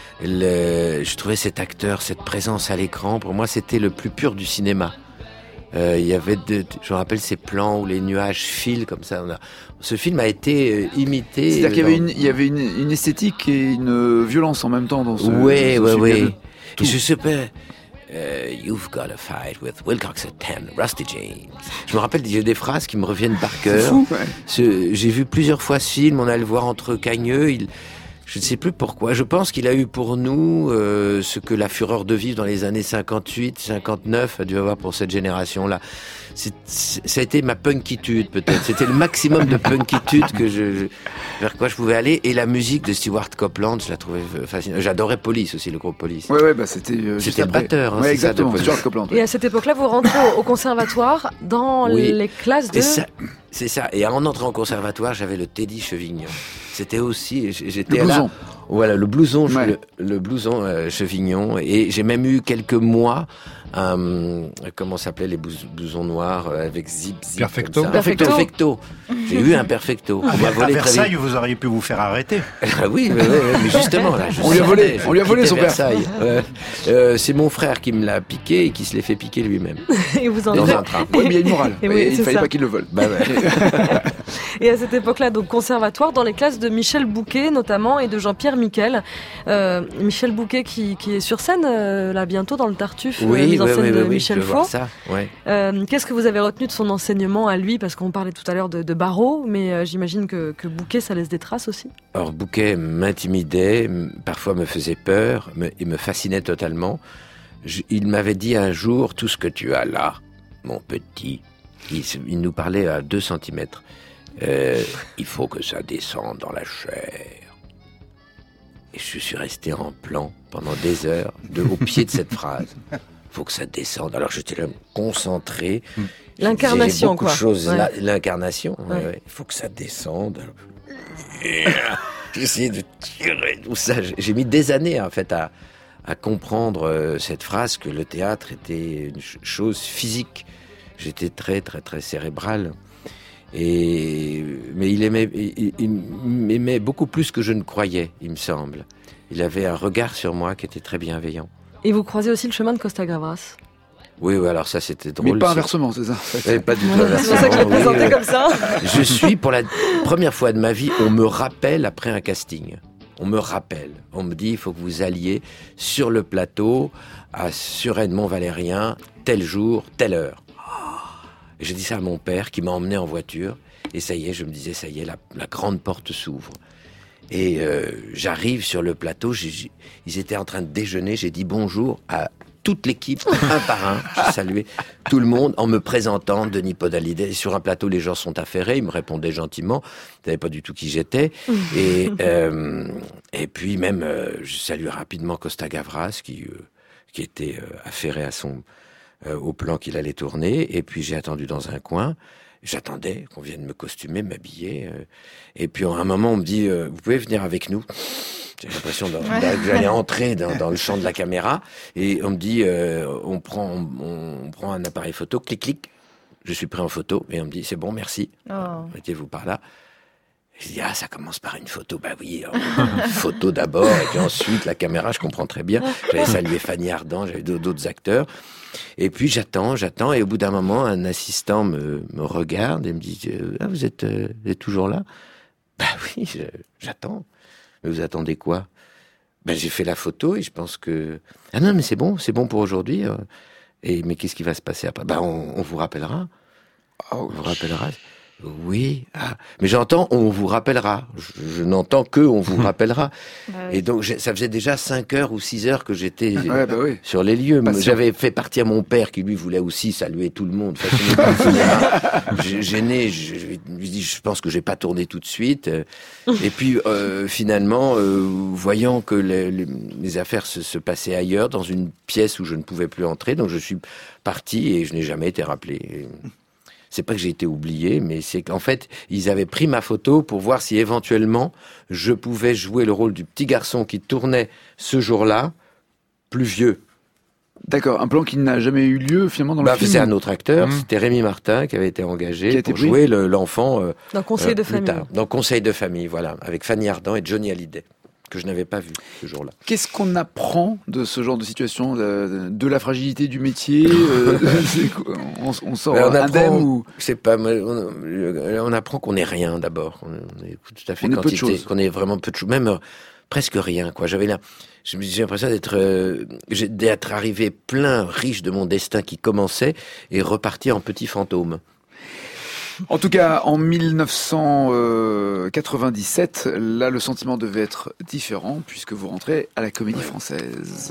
le, je trouvais cet acteur, cette présence à l'écran, pour moi, c'était le plus pur du cinéma. Euh, il y avait, de, je me rappelle ces plans où les nuages filent comme ça. On a, ce film a été imité. C'est-à-dire qu'il y dans... avait, une, il y avait une, une esthétique et une violence en même temps dans ce, ouais, ce ouais, film. ouais. Tout. Et je sais pas. Uh, you've got a fight with Wilcox at ten, Rusty James. Je me rappelle, j'ai des phrases qui me reviennent par cœur. C'est fou, ouais. Ce, j'ai vu plusieurs fois ce film, on allait le voir entre cagneux. Il, je ne sais plus pourquoi. Je pense qu'il a eu pour nous euh, ce que la fureur de vivre dans les années cinquante-huit, cinquante-neuf a dû avoir pour cette génération-là. C'est, c'est, ça a été ma punkitude peut-être. C'était le maximum de punkitude que je, je, vers quoi je pouvais aller. Et la musique de Stewart Copeland, je la trouvais fascinante. J'adorais Police aussi, le groupe Police. Ouais, ouais, bah c'était. Euh, c'était le batteur. Hein, ouais, c'est exactement. Ça, Stewart Copeland. Et à cette époque-là, vous rentrez au, au conservatoire dans oui. les classes de. Et ça, c'est ça. Et en entrant au conservatoire, j'avais le Teddy Chevignon. C'était aussi, j'étais le blouson. là. Voilà, le blouson, ouais. le, le blouson euh, Chevignon. Et j'ai même eu quelques mois, euh, comment s'appelaient les blousons noirs euh, avec zip zip. Perfecto. Perfecto. Perfecto. J'ai eu un perfecto. On m'a volé à Versailles, vous auriez pu vous faire arrêter. Ah oui, mais, mais, mais justement là, je on lui a volé, je on lui a volé son père. euh, euh, c'est mon frère qui me l'a piqué et qui se l'est fait piquer lui-même. Et vous en dans avez... un train. Oui, mais il y a une morale. Et oui, il fallait ça. pas qu'il le vole. Bah ouais. Et à cette époque-là, donc conservatoire, dans les classes de Michel Bouquet notamment et de Jean-Pierre Miquel. Euh, Michel Bouquet qui, qui est sur scène euh, là bientôt dans le Tartuffe, oui, euh, mise en oui, scène oui, de oui, Michel oui, Faux. Ça, ouais. Euh, qu'est-ce que vous avez retenu de son enseignement à lui? Parce qu'on parlait tout à l'heure de, de barreau, mais euh, j'imagine que, que Bouquet, ça laisse des traces aussi. Alors Bouquet m'intimidait, parfois me faisait peur, me, il me fascinait totalement. Je, il m'avait dit un jour, tout ce que tu as là, mon petit, il, il nous parlait à deux centimètres. Euh, il faut que ça descende dans la chair. Et je suis resté en plan pendant des heures, de, au pied de cette phrase. Faut que ça descende. Alors j'étais là concentré. L'incarnation, beaucoup quoi. De choses. Ouais. La, l'incarnation. Ouais. Ouais, ouais. Il faut que ça descende. J'ai essayé de tirer tout ça. J'ai mis des années en fait à, à comprendre euh, cette phrase que le théâtre était une ch- chose physique. J'étais très très très cérébral. Et mais il aimait, il, il m'aimait beaucoup plus que je ne croyais, il me semble. Il avait un regard sur moi qui était très bienveillant. Et vous croisez aussi le chemin de Costa Gavras. Oui, oui, alors ça c'était drôle. Mais pas c'est... inversement, c'est ça. Eh, pas du tout Ouais, inversement. c'est pour ça que je l'ai Oui, présenté oui. comme ça. Je suis, pour la première fois de ma vie, on me rappelle après un casting. On me rappelle. On me dit, il faut que vous alliez sur le plateau à Suresnes-Mont-Valérien, tel jour, telle heure. Et j'ai dit ça à mon père qui m'a emmené en voiture. Et ça y est, je me disais, ça y est, la, la grande porte s'ouvre. Et euh, j'arrive sur le plateau, j'ai, j'ai, ils étaient en train de déjeuner, j'ai dit bonjour à toute l'équipe, un par un. J'ai salué tout le monde en me présentant Denis Podalydé. Sur un plateau, les gens sont affairés, ils me répondaient gentiment, ils ne savaient pas du tout qui j'étais. Et, euh, et puis même, euh, je salue rapidement Costa Gavras, qui, euh, qui était euh, affairé à son, euh, au plan qu'il allait tourner. Et puis j'ai attendu dans un coin. J'attendais qu'on vienne me costumer, m'habiller. Euh, et puis à un moment, on me dit, euh, vous pouvez venir avec nous. J'ai l'impression de, de, que j'allais entrer dans, dans le champ de la caméra. Et on me dit, euh, on, prend, on, on prend un appareil photo, clic, clic. Je suis pris en photo. Et on me dit, c'est bon, merci. Oh. Mettez-vous par là. Je dis, ah, ça commence par une photo. Bah oui, une photo d'abord. Et puis ensuite, la caméra, je comprends très bien. J'avais salué Fanny Ardant, j'avais d'autres acteurs. Et puis j'attends, j'attends, et au bout d'un moment, un assistant me, me regarde et me dit « Ah, vous êtes, euh, vous êtes toujours là ?»« Bah oui, je, j'attends. »« Mais vous attendez quoi ?»« Ben j'ai fait la photo et je pense que... »« Ah non, mais c'est bon, c'est bon pour aujourd'hui. Et mais qu'est-ce qui va se passer après ?»« Ben on, on vous rappellera. On vous rappellera. » Oui, ah, mais j'entends, on vous rappellera. Je, je n'entends que on vous rappellera. Bah oui. Et donc, ça faisait déjà cinq heures ou six heures que j'étais ouais, bah oui. sur les lieux. Patient. J'avais fait partir mon père qui, lui, voulait aussi saluer tout le monde. Enfin, gêné, je, je lui dis, je pense que je vais pas tourner tout de suite. Et puis, euh, finalement, euh, voyant que les, les, les affaires se, se passaient ailleurs, dans une pièce où je ne pouvais plus entrer, donc je suis parti et je n'ai jamais été rappelé. Et, c'est pas que j'ai été oublié, mais c'est qu'en fait, ils avaient pris ma photo pour voir si éventuellement je pouvais jouer le rôle du petit garçon qui tournait ce jour-là, plus vieux. D'accord, un plan qui n'a jamais eu lieu finalement dans bah, le film. C'est un autre acteur, mmh. C'était Rémi Martin qui avait été engagé qui a été pour pris. jouer le, l'enfant euh, dans Conseil euh, de famille. Tard, dans Conseil de famille, voilà, avec Fanny Ardant et Johnny Hallyday, que je n'avais pas vu ce jour-là. Qu'est-ce qu'on apprend de ce genre de situation, de, de la fragilité du métier euh, on, on sort ben, on indemne apprend, ou c'est pas, on, on apprend qu'on n'est rien d'abord, on est tout à fait on quantité, est peu de choses. Qu'on est vraiment peu de choses, même euh, presque rien, quoi. J'avais là, j'ai l'impression d'être, euh, d'être arrivé plein, riche de mon destin qui commençait et reparti en petit fantôme. En tout cas, en mille neuf cent quatre-vingt-dix-sept, là, le sentiment devait être différent puisque vous rentrez à la Comédie Française.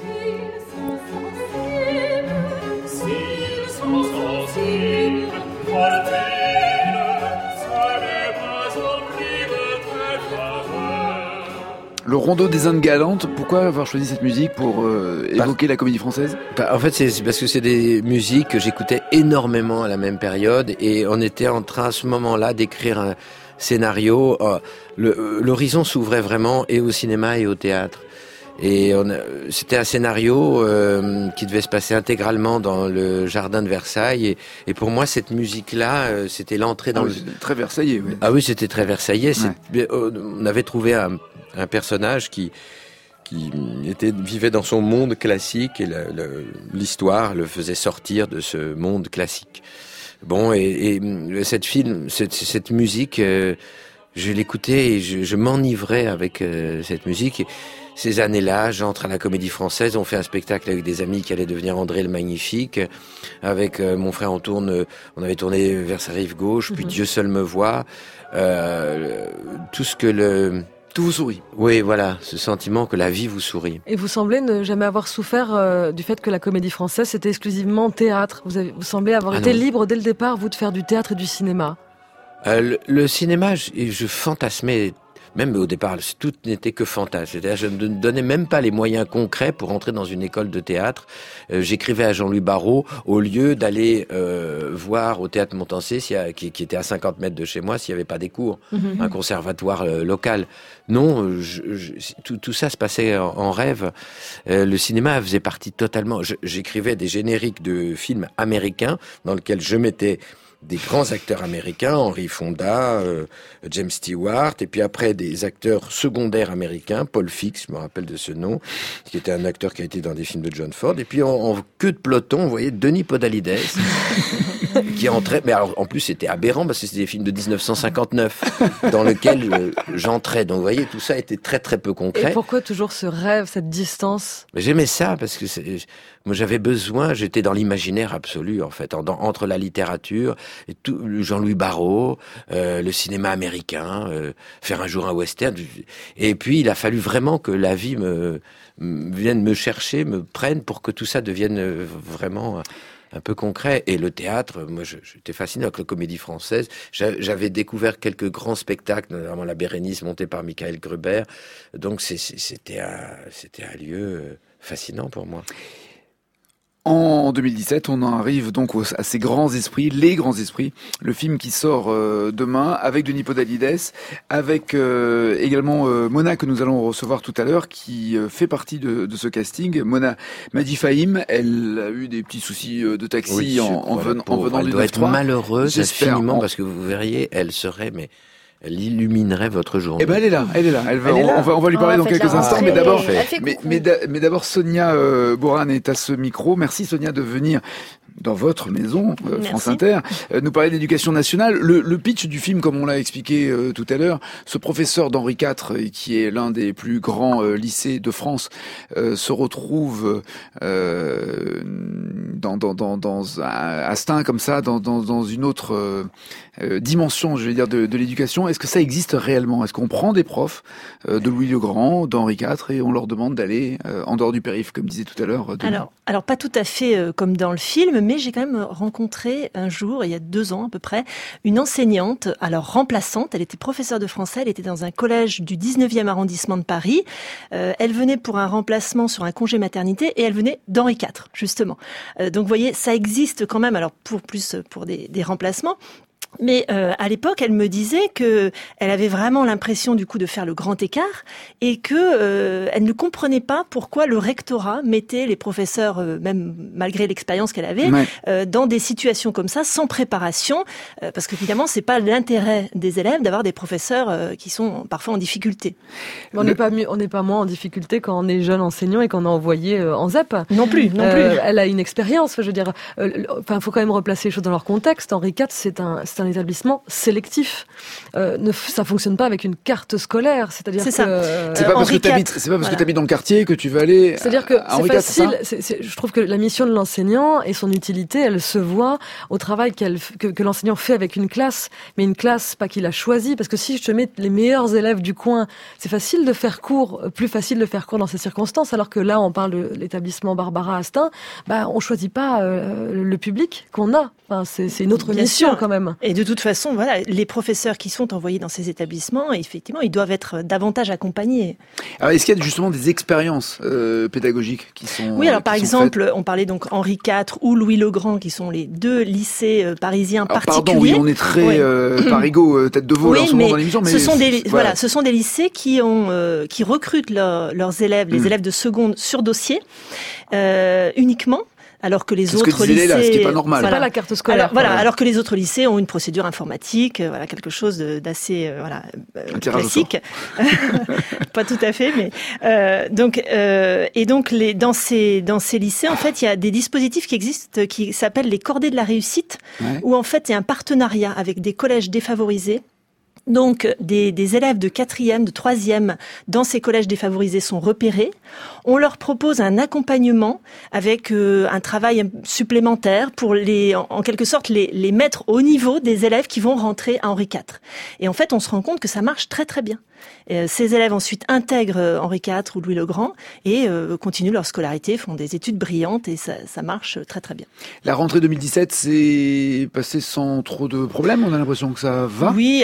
Le Rondeau des Indes galantes, pourquoi avoir choisi cette musique pour euh, évoquer la Comédie Française ? En fait, c'est parce que c'est des musiques que j'écoutais énormément à la même période et on était en train à ce moment-là d'écrire un scénario. Le, l'horizon s'ouvrait vraiment et au cinéma et au théâtre. Et on a, c'était un scénario euh, qui devait se passer intégralement dans le jardin de Versailles. Et, et pour moi, cette musique-là, euh, c'était l'entrée dans ah, le... C'était très versaillais, oui. Ah oui, c'était très versaillais. Ouais. On avait trouvé un, un personnage qui, qui était, vivait dans son monde classique et le, le, l'histoire le faisait sortir de ce monde classique. Bon, et, et cette film, cette, cette musique, euh, je l'écoutais et je, je m'enivrais avec euh, cette musique. Et, ces années-là, j'entre à la Comédie Française, on fait un spectacle avec des amis qui allaient devenir André le Magnifique. Avec euh, mon frère, on tourne, on avait tourné Vers sa rive gauche, puis mm-hmm. Dieu seul me voit. Euh, tout ce que le... Tout vous sourit. Oui, voilà, ce sentiment que la vie vous sourit. Et vous semblez ne jamais avoir souffert euh, du fait que la Comédie Française, c'était exclusivement théâtre. Vous, avez, vous semblez avoir ah été non. libre dès le départ, vous, de faire du théâtre et du cinéma. Euh, le, le cinéma, je, je fantasmais même au départ, tout n'était que fantasme. C'est-à-dire, je ne donnais même pas les moyens concrets pour entrer dans une école de théâtre. Euh, j'écrivais à Jean-Louis Barrault au lieu d'aller euh, voir au Théâtre Montancé, s'il y a, qui, qui était à cinquante mètres de chez moi, s'il n'y avait pas des cours, mmh. un conservatoire euh, local. Non, je, je, tout, tout ça se passait en, en rêve. Euh, le cinéma faisait partie totalement... Je, j'écrivais des génériques de films américains dans lesquels je mettais des grands acteurs américains, Henry Fonda, euh, James Stewart, et puis après des acteurs secondaires américains, Paul Fix, je me rappelle de ce nom, qui était un acteur qui a été dans des films de John Ford, et puis en, en queue de peloton, vous voyez, Denis Podalides, qui entrait, mais alors, en plus c'était aberrant parce que c'était des films de dix-neuf cent cinquante-neuf dans lesquels euh, j'entrais, donc vous voyez, tout ça était très très peu concret. Et pourquoi toujours ce rêve, cette distance? Mais j'aimais ça parce que c'est, moi j'avais besoin, j'étais dans l'imaginaire absolu en fait, en, dans, entre la littérature et tout, Jean-Louis Barrault, euh, le cinéma américain, euh, faire un jour un western, et puis il a fallu vraiment que la vie me, me vienne me chercher, me prenne pour que tout ça devienne vraiment un peu concret. Et le théâtre, moi j'étais fasciné avec la Comédie Française. J'avais découvert quelques grands spectacles, notamment la Bérénice montée par Michael Gruber. Donc c'était un, c'était un lieu fascinant pour moi. En deux mille dix-sept, on en arrive donc à ces grands esprits, les grands esprits. Le film qui sort euh, demain avec Denis Podalides, avec euh, également euh, Mona que nous allons recevoir tout à l'heure, qui euh, fait partie de, de ce casting. Mona Madi Fahim, elle a eu des petits soucis de taxi oui, en, en, ven, en venant elle du doit être malheureuse infiniment en... parce que vous verriez, elle serait mais elle illuminerait votre journée. Eh ben elle est là, elle est là. Elle va, elle on, est là. on va, on va lui parler oh, dans quelques instants, mais d'abord, mais, mais, mais d'abord Sonia euh, Boran est à ce micro. Merci Sonia de venir dans votre maison, euh, France Inter, euh, nous parler d'éducation nationale. Le, le pitch du film, comme on l'a expliqué euh, tout à l'heure, ce professeur d'Henri quatre, euh, qui est l'un des plus grands euh, lycées de France, euh, se retrouve euh, dans, dans, dans, dans un Astin comme ça, dans, dans, dans une autre euh, euh, dimension, je vais dire, de, de l'éducation. Est-ce que ça existe réellement? Est-ce qu'on prend des profs euh, de Louis le Grand, d'Henri quatre, et on leur demande d'aller euh, en dehors du périph', comme disait tout à l'heure Denis? Alors, alors pas tout à fait euh, comme dans le film, mais j'ai quand même rencontré un jour, il y a deux ans à peu près, une enseignante, alors remplaçante, elle était professeure de français, elle était dans un collège du dix-neuvième arrondissement de Paris, euh, elle venait pour un remplacement sur un congé maternité et elle venait d'Henri quatre, justement. Euh, donc vous voyez, ça existe quand même, alors pour plus pour des, des remplacements. Mais euh, à l'époque, elle me disait que elle avait vraiment l'impression du coup de faire le grand écart et que euh, elle ne comprenait pas pourquoi le rectorat mettait les professeurs, euh, même malgré l'expérience qu'elle avait, ouais. euh, dans des situations comme ça, sans préparation, euh, parce qu'évidemment, c'est pas l'intérêt des élèves d'avoir des professeurs euh, qui sont parfois en difficulté. Mais on n'est pas on n'est pas moins en difficulté quand on est jeune enseignant et qu'on est envoyé euh, en Z E P. Non plus, non euh, plus. Elle a une expérience. Enfin, je veux dire, euh, enfin, faut quand même replacer les choses dans leur contexte. Henri quatre, c'est un c'est un un établissement sélectif. Euh, ne, ça fonctionne pas avec une carte scolaire, c'est-à-dire c'est que ça. Euh, c'est pas parce que t'habites, c'est pas parce voilà. que t'habites dans le quartier que tu vas aller. C'est-à-dire que à c'est quatre, facile. c'est c'est, c'est, je trouve que la mission de l'enseignant et son utilité, elle se voit au travail qu'elle, que, que l'enseignant fait avec une classe, mais une classe pas qu'il a choisie, parce que si je te mets les meilleurs élèves du coin, c'est facile de faire cours, plus facile de faire cours dans ces circonstances, alors que là, on parle de l'établissement Barbara Astin, bah on choisit pas euh, le public qu'on a. Enfin, c'est, c'est une autre Bien mission sûr. quand même. Et de toute façon, voilà, les professeurs qui sont envoyés dans ces établissements, effectivement, ils doivent être davantage accompagnés. Alors, est-ce qu'il y a justement des expériences euh, pédagogiques qui sont Oui, alors qui par sont exemple, faites. on parlait donc Henri quatre ou Louis le Grand, qui sont les deux lycées euh, parisiens alors, particuliers. Pardon, oui, on est très ouais. euh, parigo, euh, tête de veau oui, là, en ce moment dans l'émission, mais ce sont des voilà. voilà, ce sont des lycées qui ont euh, qui recrutent leur, leurs élèves, les mmh. élèves de seconde sur dossier euh, uniquement. Alors que les c'est autres ce que lycées, là, ce qui est pas normal. C'est pas la carte scolaire. Alors, voilà, ouais. alors que les autres lycées ont une procédure informatique, euh, voilà quelque chose de, d'assez euh, voilà euh, classique. Pas tout à fait, mais euh, donc euh, et donc les dans ces dans ces lycées en fait il y a des dispositifs qui existent qui s'appellent les cordées de la réussite, ouais. où en fait il y a un partenariat avec des collèges défavorisés. Donc, des, des élèves de quatrième, de troisième dans ces collèges défavorisés sont repérés. On leur propose un accompagnement avec euh, un travail supplémentaire pour les, en, en quelque sorte, les, les mettre au niveau des élèves qui vont rentrer à Henri quatre. Et en fait, on se rend compte que ça marche très très bien. Et ces élèves ensuite intègrent Henri quatre ou Louis le Grand et euh, continuent leur scolarité, font des études brillantes et ça, ça marche très très bien. La rentrée deux mille dix-sept s'est passée sans trop de problèmes, on a l'impression que ça va. Oui, alors c'est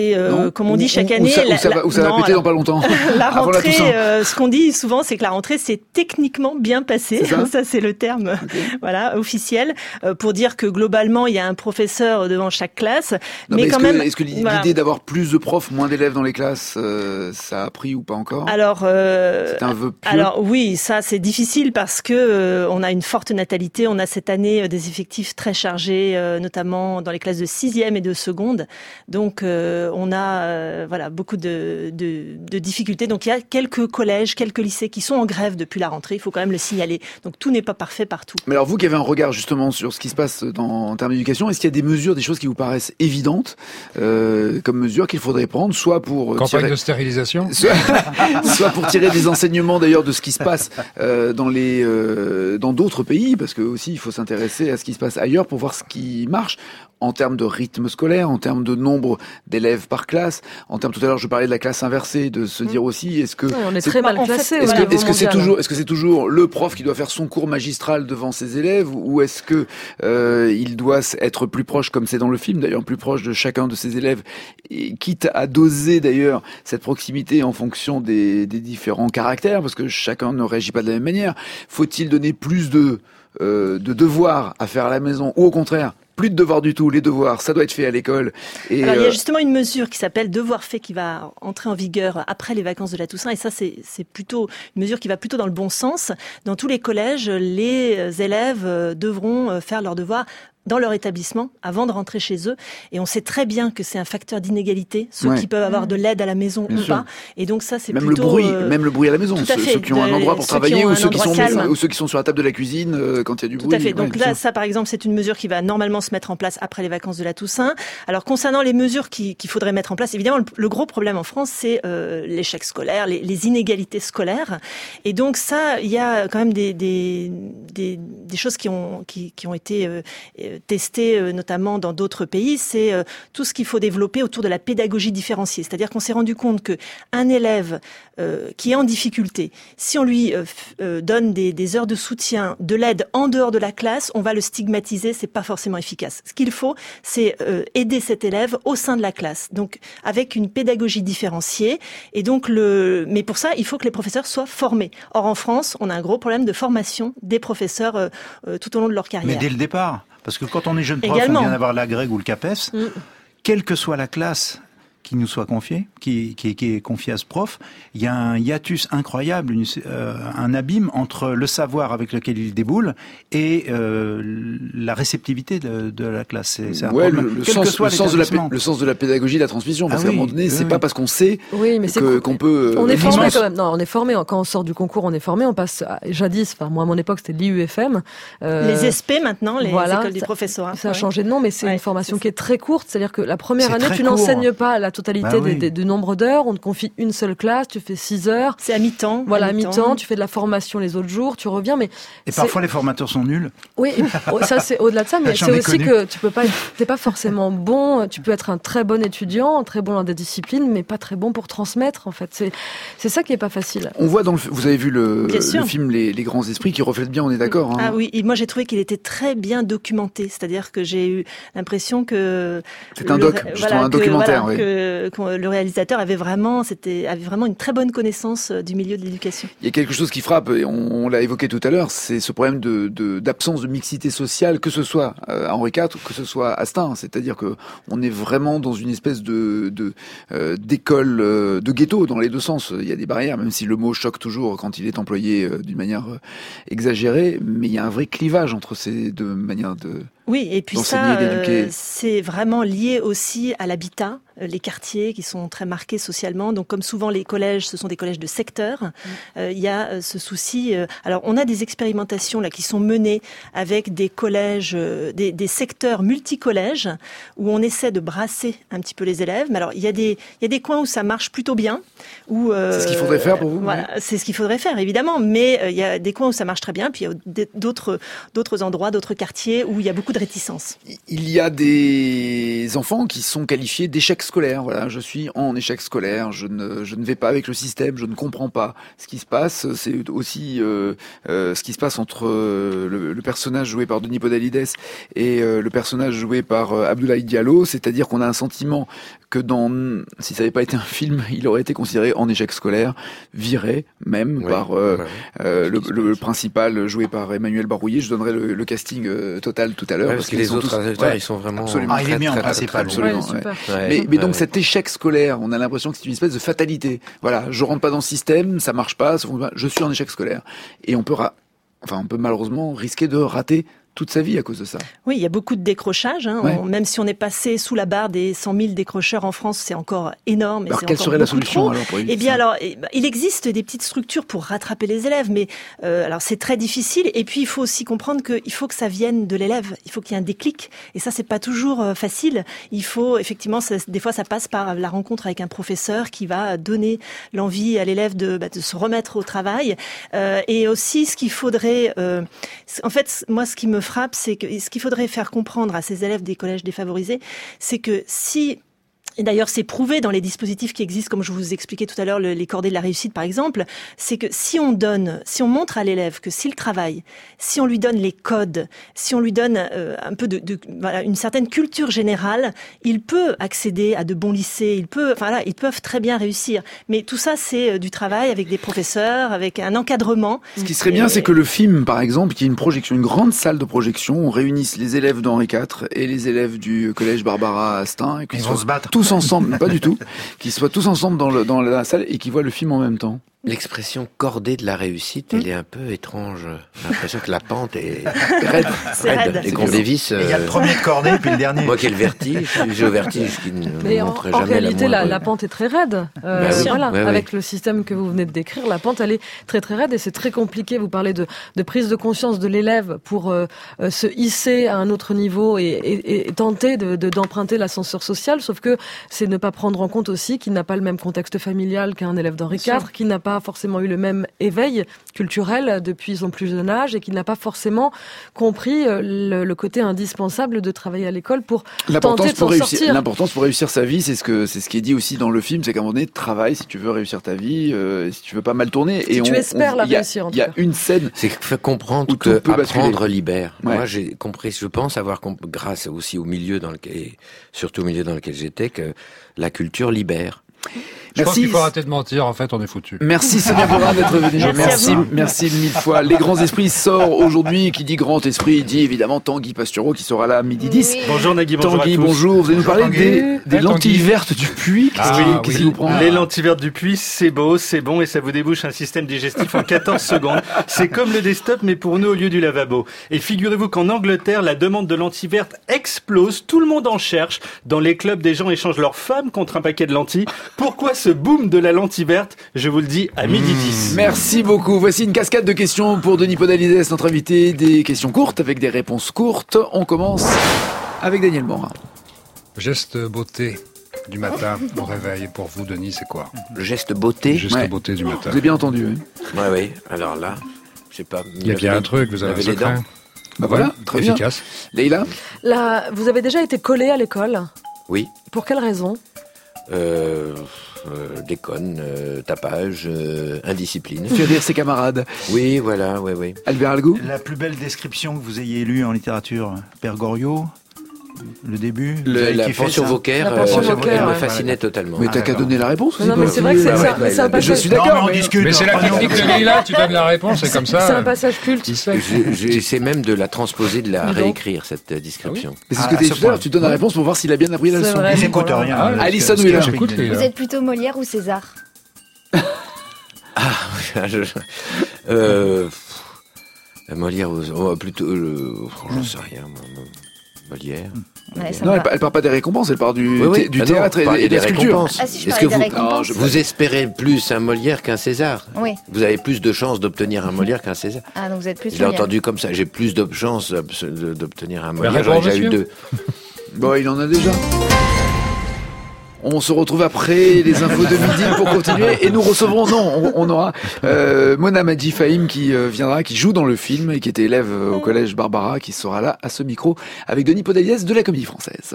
c'est euh, comme on dit chaque où, année. Où ça, la, où ça va, où ça non, va péter alors, dans pas longtemps. La rentrée, la euh, ce qu'on dit souvent, c'est que la rentrée s'est techniquement bien passée. Ça, ça, c'est le terme, okay. voilà, officiel, euh, pour dire que globalement, il y a un professeur devant chaque classe. Non, mais, mais quand est-ce même, que, est-ce que l'idée voilà. d'avoir plus de profs, moins d'élèves dans les classes, euh, ça a pris ou pas encore? Alors, euh, c'est un vœu pieux. Alors oui, ça c'est difficile parce que euh, on a une forte natalité. On a cette année euh, des effectifs très chargés, euh, notamment dans les classes de sixième et de seconde. Donc euh, on a euh, voilà beaucoup de, de, de difficultés. Donc il y a quelques collèges, quelques lycées qui sont en grève depuis la rentrée. Il faut quand même le signaler. Donc tout n'est pas parfait partout. Mais alors vous qui avez un regard justement sur ce qui se passe dans, en termes d'éducation, est-ce qu'il y a des mesures, des choses qui vous paraissent évidentes euh, comme mesures qu'il faudrait prendre, soit pour campagne tirer... de stérilisation, soit, soit pour tirer des enseignements d'ailleurs de ce qui se passe euh, dans les euh, dans d'autres pays, parce que aussi il faut s'intéresser à ce qui se passe ailleurs pour voir ce qui marche en termes de rythme scolaire, en termes de nombre d'élèves par classe, en termes, tout à l'heure je parlais de la classe inversée, de se dire aussi est-ce que ouais, on est, est très mal classé, est-ce que, est-ce que c'est toujours est-ce que c'est toujours le prof qui doit faire son cours magistral devant ses élèves, ou est-ce que euh, il doit être plus proche, comme c'est dans le film d'ailleurs, plus proche de chacun de ses élèves, et quitte à doser d'ailleurs cette proximité en fonction des, des différents caractères, parce que chacun ne réagit pas de la même manière. Faut-il donner plus de euh, de devoirs à faire à la maison, ou au contraire plus de devoirs du tout? Les devoirs, ça doit être fait à l'école. Et alors, il y a justement une mesure qui s'appelle devoir fait qui va entrer en vigueur après les vacances de la Toussaint. Et ça, c'est, c'est plutôt une mesure qui va plutôt dans le bon sens. Dans tous les collèges, les élèves devront faire leurs devoirs dans leur établissement avant de rentrer chez eux. Et on sait très bien que c'est un facteur d'inégalité, ceux ouais. qui peuvent avoir de l'aide à la maison bien ou sûr. Pas. Et donc ça, c'est même plutôt... Le bruit, euh... Même le bruit à la maison. Ceux, ceux qui ont un endroit pour travailler, ou ceux, qui sont, ou ceux qui sont sur la table de la cuisine euh, quand il y a du Tout bruit. Tout à fait. Donc ouais, là, ça par exemple, c'est une mesure qui va normalement se mettre en place après les vacances de la Toussaint. Alors concernant les mesures qui, qu'il faudrait mettre en place, évidemment, le, le gros problème en France, c'est euh, l'échec scolaire, les, les inégalités scolaires. Et donc ça, il y a quand même des, des, des, des choses qui ont, qui, qui ont été euh, testées, euh, notamment dans d'autres pays, c'est euh, tout ce qu'il faut développer autour de la pédagogie différenciée. C'est-à-dire qu'on s'est rendu compte que un élève euh, qui est en difficulté, si on lui euh, euh, donne des, des heures de soutien, de l'aide en dehors de la classe, on va le stigmatiser, c'est pas forcément efficace. Ce qu'il faut, c'est euh, aider cet élève au sein de la classe, donc avec une pédagogie différenciée. Et donc le, mais pour ça, il faut que les professeurs soient formés. Or en France, on a un gros problème de formation des professeurs euh, euh, tout au long de leur carrière. Mais dès le départ. Parce que quand on est jeune prof, Également. on vient d'avoir l'Agrég ou le CAPES, mm. quelle que soit la classe qui nous soit confiée, qui, qui, qui est confiée à ce prof, il y a un hiatus incroyable, une, euh, un abîme entre le savoir avec lequel il déboule et euh, la réceptivité de, de la classe. C'est, c'est un ouais, problème. Le, le, quel sens, que soit le, sens de la, le sens de la pédagogie, de la transmission, parce ah qu'à oui, un moment donné, oui, c'est oui. pas parce qu'on sait oui, mais que, c'est qu'on peut... On est formé quand même. Non, on est formé. Quand on sort du concours, on est formé. On passe, à, jadis, enfin moi à mon époque, c'était l'I U F M. Euh, les E S P maintenant, les voilà, écoles des professeurs. Ça a changé de nom, mais c'est ouais, une formation c'est qui est très courte. C'est-à-dire que la première c'est année, tu court. n'enseignes pas la totalité bah des, oui. des, du nombre d'heures. On te confie une seule classe, tu fais six heures. C'est à mi-temps. Voilà, à mi-temps. mi-temps. Tu fais de la formation les autres jours, tu reviens, mais et parfois les formateurs sont nuls. Oui, ça c'est au-delà de ça, mais c'est aussi connu. Que tu peux pas, t'es pas forcément bon. Tu peux être un très bon étudiant, très bon dans des disciplines, mais pas très bon pour transmettre. En fait, c'est c'est ça qui est pas facile. On voit dans le, vous avez vu le, le film les, les grands esprits qui reflète bien, on est d'accord. Hein. Ah oui, et moi j'ai trouvé qu'il était très bien documenté. C'est-à-dire que j'ai eu l'impression que c'est un doc, le, justement voilà, un que, documentaire. Voilà, oui. que, que le réalisateur avait vraiment, c'était avait vraiment une très bonne connaissance du milieu de l'éducation. Il y a quelque chose qui frappe, et on, on l'a évoqué tout à l'heure, c'est ce problème de, de d'absence de mixité sociale, que ce soit à Henri quatre ou que ce soit à Stein. C'est-à-dire que on est vraiment dans une espèce de, de euh, d'école euh, de ghetto dans les deux sens. Il y a des barrières, même si le mot choque toujours quand il est employé euh, d'une manière euh, exagérée, mais il y a un vrai clivage entre ces deux manières de oui, et puis ça, euh, c'est vraiment lié aussi à l'habitat, les quartiers qui sont très marqués socialement. Donc, comme souvent les collèges, ce sont des collèges de secteur. Mmh. Euh, il y a euh, ce souci. Euh, alors, on a des expérimentations là qui sont menées avec des collèges, euh, des, des secteurs multicollèges où on essaie de brasser un petit peu les élèves. Mais alors, il y a des, il y a des coins où ça marche plutôt bien. Où euh, c'est ce qu'il faudrait faire pour vous. Voilà, oui. C'est ce qu'il faudrait faire évidemment. Mais euh, il y a des coins où ça marche très bien. Puis il y a d'autres, d'autres endroits, d'autres quartiers où il y a beaucoup de de réticence. Il y a des enfants qui sont qualifiés d'échecs scolaires. Voilà, je suis en échec scolaire, je ne, je ne vais pas avec le système, je ne comprends pas ce qui se passe. C'est aussi euh, euh, ce qui se passe entre euh, le, le personnage joué par Denis Podalides et euh, le personnage joué par euh, Abdoulaye Diallo, c'est-à-dire qu'on a un sentiment que dans, si ça n'avait pas été un film, il aurait été considéré en échec scolaire, viré même oui, par euh, ouais. euh, le, le, le principal joué par Emmanuel Barouillet. Je donnerai le, le casting euh, total tout à l'heure. Ouais, parce, parce que les autres tous... acteurs, ouais, ils sont vraiment absolument ah, il est mis en principal. Absolument. Ouais, Ouais. Ouais, mais, mais donc ouais. cet échec scolaire, on a l'impression que c'est une espèce de fatalité. Voilà, je rentre pas dans le système, ça marche pas, ça fonctionne pas, je suis en échec scolaire. Et on peut, ra... enfin, on peut malheureusement risquer de rater toute sa vie à cause de ça. Oui, il y a beaucoup de décrochages. Hein. Ouais. On, même si on est passé sous la barre des cent mille décrocheurs en France, c'est encore énorme. Et alors c'est quelle encore serait la beaucoup solution trop. alors pour éviter Eh bien, ça alors, eh, il existe des petites structures pour rattraper les élèves, mais euh, alors c'est très difficile. Et puis, il faut aussi comprendre qu'il faut que ça vienne de l'élève. Il faut qu'il y ait un déclic. Et ça, c'est pas toujours euh, facile. Il faut effectivement, ça, des fois, ça passe par la rencontre avec un professeur qui va donner l'envie à l'élève de, bah, de se remettre au travail. Euh, et aussi, ce qu'il faudrait, euh, en fait, moi, ce qui me frappe, c'est que ce qu'il faudrait faire comprendre à ces élèves des collèges défavorisés, c'est que si... Et d'ailleurs, c'est prouvé dans les dispositifs qui existent, comme je vous expliquais tout à l'heure, le, les cordées de la réussite, par exemple, c'est que si on donne, si on montre à l'élève que s'il travaille, si on lui donne les codes, si on lui donne euh, un peu de, de, voilà, une certaine culture générale, il peut accéder à de bons lycées, il peut, enfin là, ils peuvent très bien réussir. Mais tout ça, c'est du travail avec des professeurs, avec un encadrement. Ce qui serait bien, et... c'est que le film, par exemple, qu'il y ait une projection, une grande salle de projection, on réunisse les élèves d'Henri quatre et les élèves du collège Barbara à Astin, et qu'ils vont se battre tous ensemble, pas du tout, qu'ils soient tous ensemble dans, le, dans la salle et qu'ils voient le film en même temps. L'expression cordée de la réussite, elle est un peu étrange. J'ai l'impression que la pente est raide. C'est raide. raide. Et qu'on dévisse. Il y a le premier de cordée puis le dernier. Moi qui ai le vertige, j'ai le vertige qui ne Mais montrait en, jamais en réalité, la, la, la pente est très raide. Euh, bah oui, voilà, ouais, avec oui. le système que vous venez de décrire, la pente, elle est très très raide et c'est très compliqué. Vous parlez de, de prise de conscience de l'élève pour euh, euh, se hisser à un autre niveau et, et, et tenter de, de, d'emprunter l'ascenseur social. Sauf que c'est ne pas prendre en compte aussi qu'il n'a pas le même contexte familial qu'un élève d'Henri quatre, qu'il n'a pas forcément eu le même éveil culturel depuis son plus jeune âge et qu'il n'a pas forcément compris le, le côté indispensable de travailler à l'école pour tenter de s'en sortir. L'importance pour réussir sa vie, c'est ce que c'est ce qui est dit aussi dans le film, c'est qu'à un moment donné, travaille si tu veux réussir ta vie, euh, si tu veux pas mal tourner. Si et tu on, espères on, la a, réussir, en tout cas. Il y a une scène. C'est faire comprendre que apprendre libère. Ouais. Moi, j'ai compris, je pense avoir compris, grâce aussi au milieu dans lequel, et surtout au milieu dans lequel j'étais, que la culture libère. Je pense qu'il faut arrêter de mentir, en fait, on est foutu. Merci Sonia Borin d'être venue. Merci, merci, merci mille fois. Les Grands Esprits sort aujourd'hui. Qui dit Grand Esprit dit évidemment Tanguy Pastureau qui sera là à midi dix. Oui. Bonjour Nagui, bonjour Tanguy, à tous. bonjour. Vous allez nous parler Tanguy. des, des Ouais, lentilles Tanguy. vertes du puits. Qu'est-ce Ah, qui, oui. qu'est-ce qui vous prend? Les lentilles vertes du puits, c'est beau, c'est bon et ça vous débouche un système digestif en quatorze secondes. C'est comme le desktop mais pour nous au lieu du lavabo. Et figurez-vous qu'en Angleterre, la demande de lentilles vertes explose. Tout le monde en cherche. Dans les clubs, des gens échangent leurs femmes contre un paquet de lentilles. Pourquoi ce boom de la lentille verte? Je vous le dis à midi dix. Merci beaucoup. Voici une cascade de questions pour Denis Podalides, notre invité. Des questions courtes avec des réponses courtes. On commence avec Daniel Morin. Geste beauté du matin au réveil. Pour vous, Denis, c'est quoi? Le geste beauté. Le geste Ouais. beauté du matin. Vous avez bien entendu, hein? Oui, oui. Alors là, je sais pas. Il y a bien un truc, vous avez un les secret. dents. Bah voilà, très bien. Efficace. Leïla? Là, vous avez déjà été collé à l'école. Oui. Pour quelle raison? Euh, euh, déconne, euh, tapage, euh, indiscipline. Fait rire ses camarades. Oui, voilà, oui, oui. Albert Algou? La plus belle description que vous ayez lue en littérature, Père Goriot, le début. vous Le, avez la kiffé pension ça Vauquer, La pension euh, Vauquer, elle me ouais. fascinait totalement. Mais t'as Ah, qu'à d'accord. donner la réponse. Non, mais c'est vrai que c'est Ah, ça. ouais, C'est un ouais, Je passage. suis Non, mais d'accord. on mais- discute. Mais c'est la Prenons- technique de Lila, tu donnes la réponse, c'est comme ça. C'est un passage culte. Il sait. Je- J'essaie même de la transposer, de la Dis donc. réécrire, cette euh, description. Mais c'est ce Ah, que à t'as dit ce tout à l'heure, point. tu donnes la réponse pour voir s'il a bien appris la C'est leçon. vrai. Ils n'écoutent rien. Ah, hein, Alison parce que- Wheeler. J'écoute les Vous là. êtes plutôt Molière ou César? Ah, je, je- euh, pff, Molière, oh, plutôt, euh, j'en sais rien, moi, moi, Molière. Ouais, ça Non, me elle, va. elle part pas des récompenses, elle part du, Oui, oui. thé- du Ah non, théâtre vous et, parlez et des des sculptures. récompenses. Ah si, je Est-ce parlais que des vous- récompenses. je- Vous espérez plus un Molière qu'un César? Oui. Vous avez plus de chances d'obtenir un Molière qu'un César? Ah, donc vous êtes plus Je l'ai Molière. entendu comme ça. J'ai plus de chances d'obs- de- d'obtenir un Mais Molière. J'en ai réponds, déjà eu monsieur. deux. Bon, il en a déjà. On se retrouve après les infos de midi pour continuer et nous recevrons, non, on, on aura euh, Mona Madji Fahim qui euh, viendra, qui joue dans le film et qui était élève euh, au collège Barbara, qui sera là à ce micro avec Denis Podalides de la Comédie Française.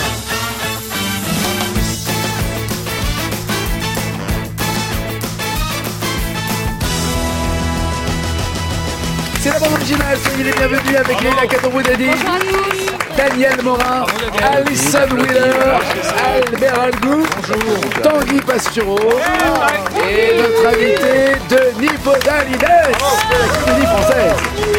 C'est la bande originale, soyez les bienvenus avec Leila Kadroudadi, Daniel Morin, Alison Wheeler, Albert Algou, Tanguy Pastureau et notre invité Denis Podalides de la Comédie Française.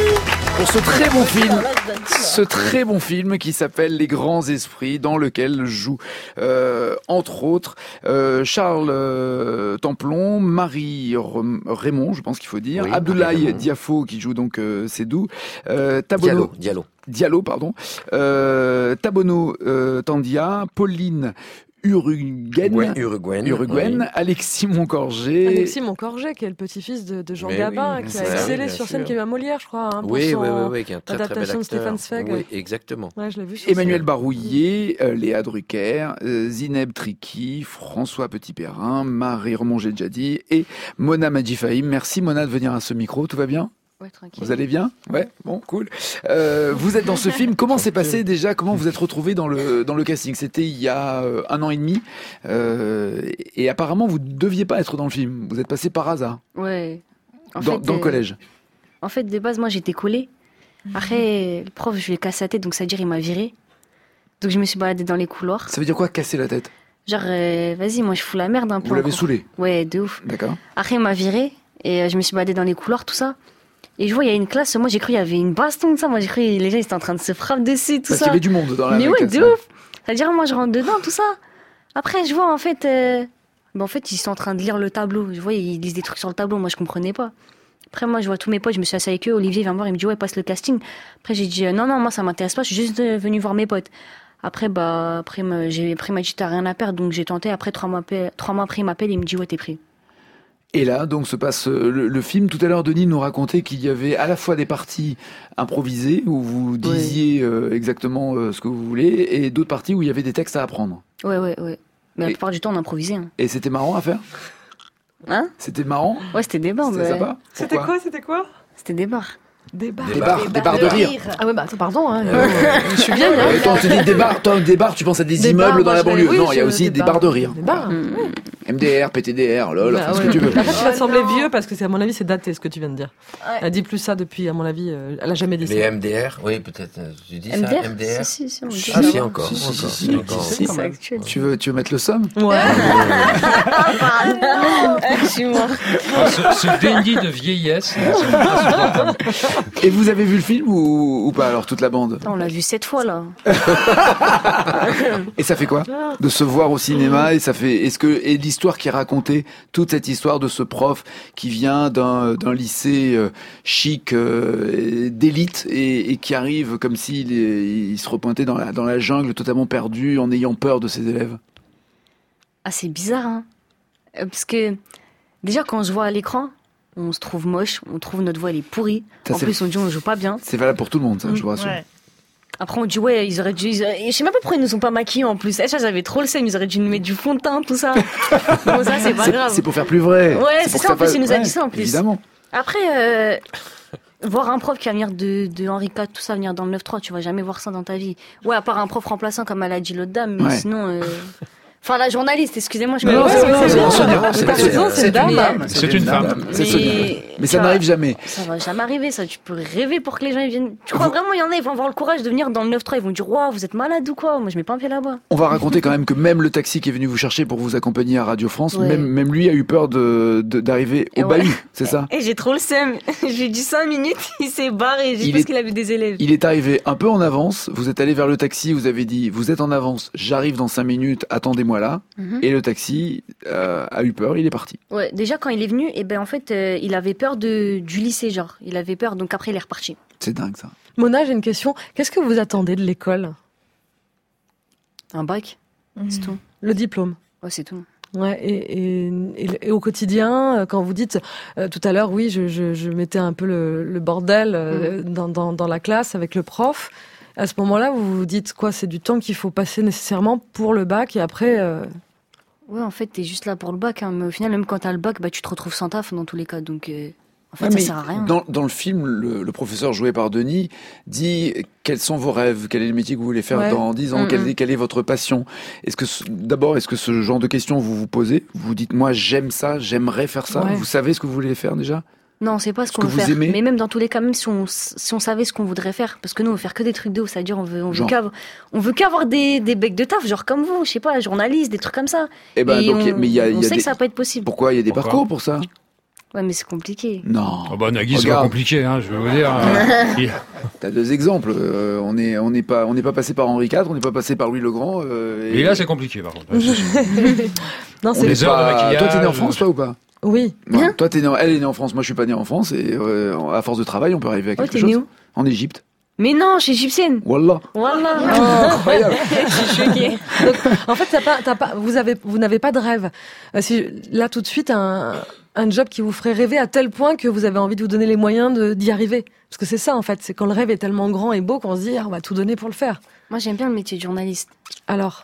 Pour ce très bon film, ce très bon film qui s'appelle Les Grands Esprits, dans lequel joue euh, entre autres euh, Charles euh, Templon, Marie Raymond, je pense qu'il faut dire, oui, Abdoulaye Diafo qui joue donc euh, Sédou, euh, Tabono, Diallo, Diallo. Diallo, pardon, euh, Tabono euh, Tandia, Pauline Uruguaine, ouais, Uruguaine, Uruguaine oui. Alexis Moncorgé. Alexis Moncorgé, qui est le petit-fils de, de Jean mais Gabin, oui, qui a excellé sur scène, qui a eu un Molière, je crois, hein, pour oui, son oui, oui, oui, qui est un très, adaptation très bel acteur. de Stéphane Zweig. Oui, exactement. Ouais, je l'ai vu sur Emmanuel Barouillet, euh, Léa Drucker, euh, Zineb Triki, François Petit-Perrin, Marie Remongé-Djadi et Mona Madji Fahim. Merci Mona de venir à ce micro, tout va bien ? Ouais, tranquille. Vous allez bien ? Ouais, bon, cool. Euh, vous êtes dans ce film. Comment s'est passé déjà ? Comment vous êtes retrouvés dans le dans le casting ? C'était il y a euh, un an et demi, euh, et apparemment vous ne deviez pas être dans le film. Vous êtes passé par hasard. Ouais. En dans fait, dans le euh, collège. En fait, de base, moi, j'étais collée. Après, le prof, je lui ai cassé la tête, donc ça veut dire il m'a viré. Donc je me suis baladée dans les couloirs. Ça veut dire quoi, casser la tête ? Genre, euh, vas-y, moi, je fous la merde un peu. Vous l'avez saoulé ? Ouais, de ouf. D'accord. Après, il m'a viré et euh, je me suis baladée dans les couloirs, tout ça. Et je vois, il y a une classe, moi j'ai cru qu'il y avait une baston, tout ça. Moi j'ai cru que les gens ils étaient en train de se frapper dessus, tout Parce ça. qu'il y avait du monde dans la Mais ouais, classe, de hein. ouf. C'est-à-dire, moi je rentre dedans, tout ça. Après, je vois en fait. Euh... Ben, en fait, ils sont en train de lire le tableau. Je vois, ils lisent des trucs sur le tableau, moi je comprenais pas. Après, moi je vois tous mes potes, je me suis assis avec eux. Olivier vient me voir, il me dit, ouais, passe le casting. Après, j'ai dit, euh, non, non, moi ça m'intéresse pas, je suis juste euh, venu voir mes potes. Après, bah, après, j'ai, après, il m'a dit, t'as rien à perdre, donc j'ai tenté. Après, trois mois, trois mois après, il m'appelle et il me dit, ouais, t'es pris. Et là, donc, se passe le, le film. Tout à l'heure, Denis nous racontait qu'il y avait à la fois des parties improvisées où vous disiez oui. euh, exactement euh, ce que vous voulez, et d'autres parties où il y avait des textes à apprendre. Ouais, ouais, ouais. Mais la et, plupart du temps, on improvisait. Hein. Et c'était marrant à faire ? Hein ? C'était marrant ? Ouais, c'était des bars. C'était ouais. sympa ? C'était quoi ? C'était quoi ? C'était des bars. Des bars. Des bars, des bars de rire. Ah ouais, bah attends, pardon, hein. Euh, je suis bien. Euh, toi, on te dit des bars, toi, des bars, tu penses à des, des immeubles bars, dans la banlieue. Oui, non, il y a aussi des, des bars, bars de rire. Des bars. Mmh. M D R, P T D R, lol, bah, ce ouais. que tu veux. En fait, tu vas sembler vieux parce que, c'est, à mon avis, c'est daté ce que tu viens de dire. Ouais. Elle dit plus ça depuis, à mon avis, euh, elle a jamais dit ça. Les M D R, oui, peut-être. Tu dis M D R, ça, M D R. Si, si, si, on dit ah, ça. si, encore. Si, si, encore, si, si, encore. si, c'est actuel. Tu veux, tu veux mettre le somme ? Ouais. Je suis mort. Ce, ce déni de vieillesse. Et vous avez vu le film ou, ou pas alors, toute la bande ? On l'a vu sept fois là. Et ça fait quoi de se voir au cinéma ? Et ça fait, est-ce que, et l'histoire qui est racontée, toute cette histoire de ce prof qui vient d'un, d'un lycée euh, chic, euh, d'élite, et, et qui arrive comme s'il est, il se repointait dans la, dans la jungle, totalement perdu, en ayant peur de ses élèves. Ah, c'est bizarre, hein. Parce que, déjà, quand on se voit à l'écran, on se trouve moche, on trouve notre voix elle est pourrie. Ça, en plus, on dit on joue pas bien. C'est valable pour tout le monde, ça, mmh, je vous rassure. Ouais. Après, on dit ouais, ils auraient dû. Ils auraient... Je sais même pas pourquoi ils nous ont pas maquillés en plus. Eh, ça, j'avais trop le seum, ils auraient dû nous mettre du fond de teint, tout ça. Bon, ça, c'est pas c'est, grave. C'est pour faire plus vrai. Ouais, c'est, c'est ça, en plus, il nous a ouais, dit ça en plus. Évidemment. Après, euh, voir un prof qui va venir de, de Henri quatre, tout ça, venir dans le neuf trois, tu vas jamais voir ça dans ta vie. Ouais, à part un prof remplaçant, comme elle a dit l'autre dame, mais ouais. sinon. Euh... Enfin, la journaliste, excusez-moi, je me non, c'est, c'est, c'est, c'est une dame. C'est une femme. Mais, mais ça n'arrive jamais. Ça va jamais arriver, ça. Tu peux rêver pour que les gens ils viennent. Tu crois vous... vraiment, il y en a, ils vont avoir le courage de venir dans le neuf trois, ils vont dire, waouh, vous êtes malade ou quoi ? Moi, je mets pas un pied là-bas. On va raconter quand même que même le taxi qui est venu vous chercher pour vous accompagner à Radio France, ouais. même, même lui a eu peur de, de, d'arriver au ouais. bahut, c'est ça ? Et j'ai trop le seum. J'ai dit cinq minutes, il s'est barré, j'ai parce est... qu'il a vu des élèves. Il est arrivé un peu en avance, vous êtes allé vers le taxi, vous avez dit, vous êtes en avance, j'arrive dans cinq minutes, attendez-moi là. Mm-hmm. Et le taxi euh, a eu peur, il est parti. Ouais, déjà quand il est venu, et ben en fait, euh, il avait peur de du lycée, genre. Il avait peur, donc après il est reparti. C'est dingue ça. Mona, j'ai une question. Qu'est-ce que vous attendez de l'école ? Un bac, mmh. c'est tout. Le diplôme. Ouais, c'est tout. Ouais, et, et, et, et au quotidien, quand vous dites euh, tout à l'heure, oui, je, je, je mettais un peu le, le bordel euh, mmh. dans, dans, dans la classe avec le prof. À ce moment-là, vous vous dites quoi ? C'est du temps qu'il faut passer nécessairement pour le bac et après. Euh... Ouais, en fait, t'es juste là pour le bac, hein, mais au final, même quand t'as le bac, bah, tu te retrouves sans taf dans tous les cas, donc euh, en fait, Ouais, ça mais sert à rien. Dans, dans le film, le, le professeur joué par Denis dit quels sont vos rêves, quel est le métier que vous voulez faire Ouais. dans dix ans, Mm-hmm. quelle, est, quelle est votre passion. Est-ce que ce- d'abord, est-ce que ce genre de questions vous vous posez? Vous vous dites moi j'aime ça, j'aimerais faire ça. Ouais. Vous savez ce que vous voulez faire déjà? Non, c'est pas ce Ce qu'on que veut vous faire. aimez Mais même dans tous les cas, même si on, si on savait ce qu'on voudrait faire, parce que nous, on veut faire que des trucs de ouf, c'est-à-dire on veut, on veut Genre. qu'avoir, on veut qu'avoir des, des becs de taf, genre comme vous, je sais pas, journaliste, des trucs comme ça. Eh ben, Et donc, on, mais il y a- il on y a sait des- que ça va pas être possible. Pourquoi il y a des Pourquoi parcours pour ça? Ouais, mais c'est compliqué. Non. Oh bah Nagui, c'est pas Regarde. compliqué, hein, je vais vous dire. euh, il- T'as deux exemples. Euh, on n'est on n'est pas on n'est pas passé par Henri quatre, on n'est pas passé par Louis le Grand. euh, Et là, c'est compliqué, par contre. Ouais, c'est sûr. Non, on c'est n'est les heures de pas- maquillage. Toi, t'es né en France, toi ou pas? Oui. Ouais. Toi, t'es né en- elle est née en France. Moi, je suis pas né en France. Et euh, à force de travail, on peut arriver à Oh, quelque t'es chose. né où En Égypte. Mais non, je suis égyptienne. Wallah. Voilà. Oh, incroyable. Je suis choquée. Donc, en fait, t'as pas, t'as pas, vous avez, vous n'avez pas de rêve. Euh, si, là, tout de suite, un, un job qui vous ferait rêver à tel point que vous avez envie de vous donner les moyens de, d'y arriver. Parce que c'est ça, en fait. C'est quand le rêve est tellement grand et beau qu'on se dit, ah, on va tout donner pour le faire. Moi, j'aime bien le métier de journaliste Alors.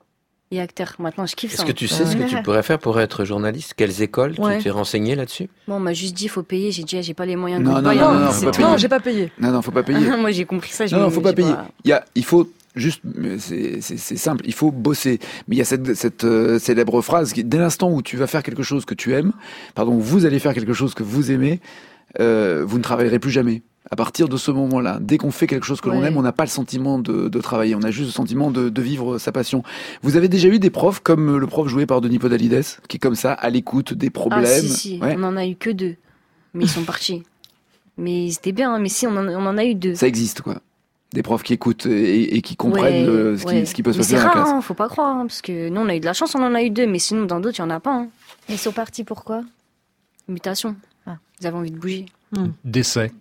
et acteur. Maintenant, je kiffe Est-ce ça. que tu sais ce que tu pourrais faire pour être journaliste? Quelles écoles? Ouais. Tu t'es renseigné là-dessus? Bon, on m'a juste dit, faut payer. J'ai dit, ah, j'ai pas les moyens de Non, le non, payer. non, non, non, C'est faut pas tout. payer. Non, j'ai pas payé. Non, non, faut pas payer. Moi, j'ai compris ça. je Non, non, me- faut pas j'ai payer. Il y a, il faut juste, mais c'est, c'est, c'est simple, il faut bosser. Mais il y a cette, cette euh, célèbre phrase qui, dès l'instant où tu vas faire quelque chose que tu aimes, pardon, vous allez faire quelque chose que vous aimez, euh, vous ne travaillerez plus jamais. À partir de ce moment-là, dès qu'on fait quelque chose que l'on Ouais. aime, on n'a pas le sentiment de, de travailler, on a juste le sentiment de, de vivre sa passion. Vous avez déjà eu des profs comme le prof joué par Denis Podalides, qui est comme ça, à l'écoute des problèmes. Ah, si, si. Ouais. On en a eu que deux. Mais ils sont partis. Mais c'était bien, hein. Mais si, on en, on en a eu deux. Ça existe, quoi. Des profs qui écoutent et, et qui comprennent Ouais, le- ce, qui, ouais. ce qui peut se Mais passer c'est dans la rare, classe. hein, faut pas croire. Hein, parce que nous, on a eu de la chance, on en a eu deux. Mais sinon, dans d'autres, il y en a pas. Hein. Ils sont partis pourquoi? Mutation. Ah. Ils avaient envie de bouger. Décès.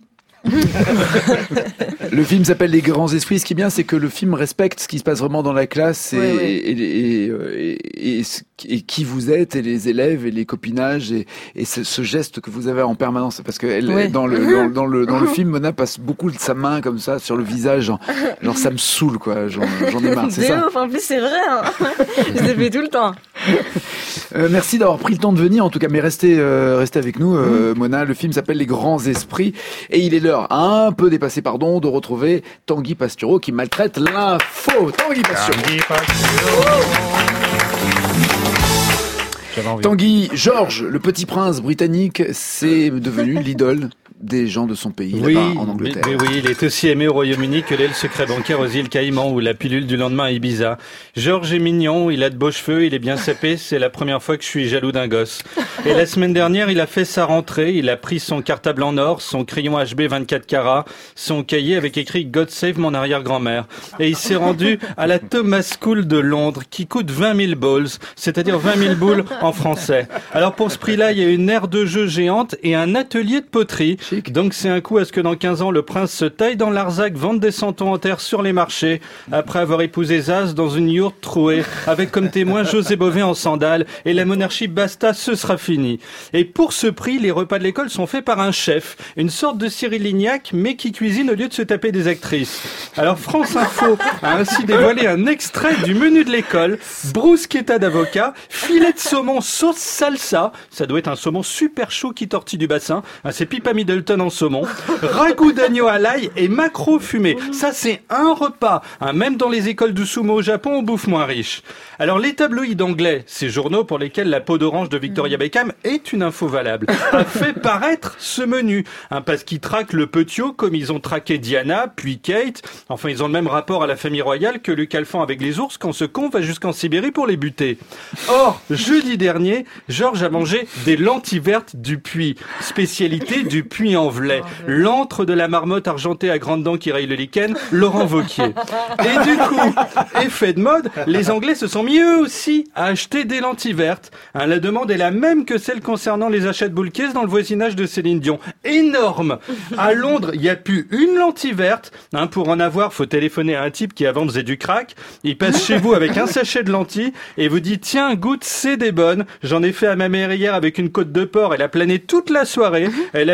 Le film s'appelle Les Grands Esprits. Ce qui est bien, c'est que le film respecte ce qui se passe vraiment dans la classe et, Ouais, ouais. et, et, et- et- et ce- et qui vous êtes, et les élèves, et les copinages, et, et ce, ce geste que vous avez en permanence. Parce que elle, Ouais. dans, le, dans, dans le, dans le film, Mona passe beaucoup de sa main comme ça sur le visage. Genre, genre ça me saoule, quoi. J'en, j'en ai marre, c'est De ça. ouf, en plus, c'est vrai. Hein. Je le fais tout le temps. Euh, merci d'avoir pris le temps de venir, en tout cas, mais restez, euh, restez avec nous, euh, Mona. Le film s'appelle Les Grands Esprits, et il est l'heure, un peu dépassée, pardon, de retrouver Tanguy Pastureau qui maltraite l'info. Tanguy Pastureau. J'avais envie. Tanguy, George, le petit prince britannique, c'est devenu l'idole des gens de son pays, Oui, là-bas, en mais, Angleterre. mais oui, il est aussi aimé au Royaume-Uni que l'est le secret bancaire aux îles Caïmans ou la pilule du lendemain à Ibiza. Georges est mignon, il a de beaux cheveux, il est bien sapé, c'est la première fois que je suis jaloux d'un gosse. Et la semaine dernière, il a fait sa rentrée, il a pris son cartable en or, son crayon H B vingt-quatre carats, son cahier avec écrit God save mon arrière-grand-mère. Et il s'est rendu à la Thomas School de Londres, qui coûte vingt mille balls, c'est-à-dire vingt mille boules en français. Alors pour ce prix-là, il y a une aire de jeu géante et un atelier de poterie. Donc c'est un coup à ce que dans quinze ans, le prince se taille dans l'Arzac, vende des santons en terre sur les marchés, après avoir épousé Zaz dans une yourte trouée, avec comme témoin José Bové en sandales, et la monarchie basta, ce sera fini. Et pour ce prix, les repas de l'école sont faits par un chef, une sorte de Cyril Lignac, mais qui cuisine au lieu de se taper des actrices. Alors France Info a ainsi dévoilé un extrait du menu de l'école, bruschetta d'avocat, filet de saumon sauce salsa, ça doit être un saumon super chaud qui tortille du bassin, ah, c'est Pippa Middleton en saumon, ragoût d'agneau à l'ail et maquereau fumé. Ça, c'est un repas. Hein, même dans les écoles de sumo au Japon, on bouffe moins riche. Alors, les tabloïds anglais, ces journaux pour lesquels la peau d'orange de Victoria Beckham est une info valable, a fait paraître ce menu. Hein, parce qu'ils traquent le petiot comme ils ont traqué Diana, puis Kate. Enfin, ils ont le même rapport à la famille royale que Luc Alphand avec les ours quand ce con va jusqu'en Sibérie pour les buter. Or, jeudi dernier, Georges a mangé des lentilles vertes du Puy. Spécialité du Puy-en-Velay. L'antre de la marmotte argentée à grandes dents qui raye le lichen, Laurent Wauquiez. Et du coup, effet de mode, les Anglais se sont mis eux aussi à acheter des lentilles vertes. Hein, la demande est la même que celle concernant les achats de boules caisses dans le voisinage de Céline Dion. Énorme! À Londres, il n'y a plus une lentille verte. Hein, pour en avoir, faut téléphoner à un type qui avant faisait du crack. Il passe chez vous avec un sachet de lentilles et vous dit tiens, goûte, c'est des bonnes. J'en ai fait à ma mère hier avec une côte de porc. Elle a plané toute la soirée. Elle a vu Wauquiez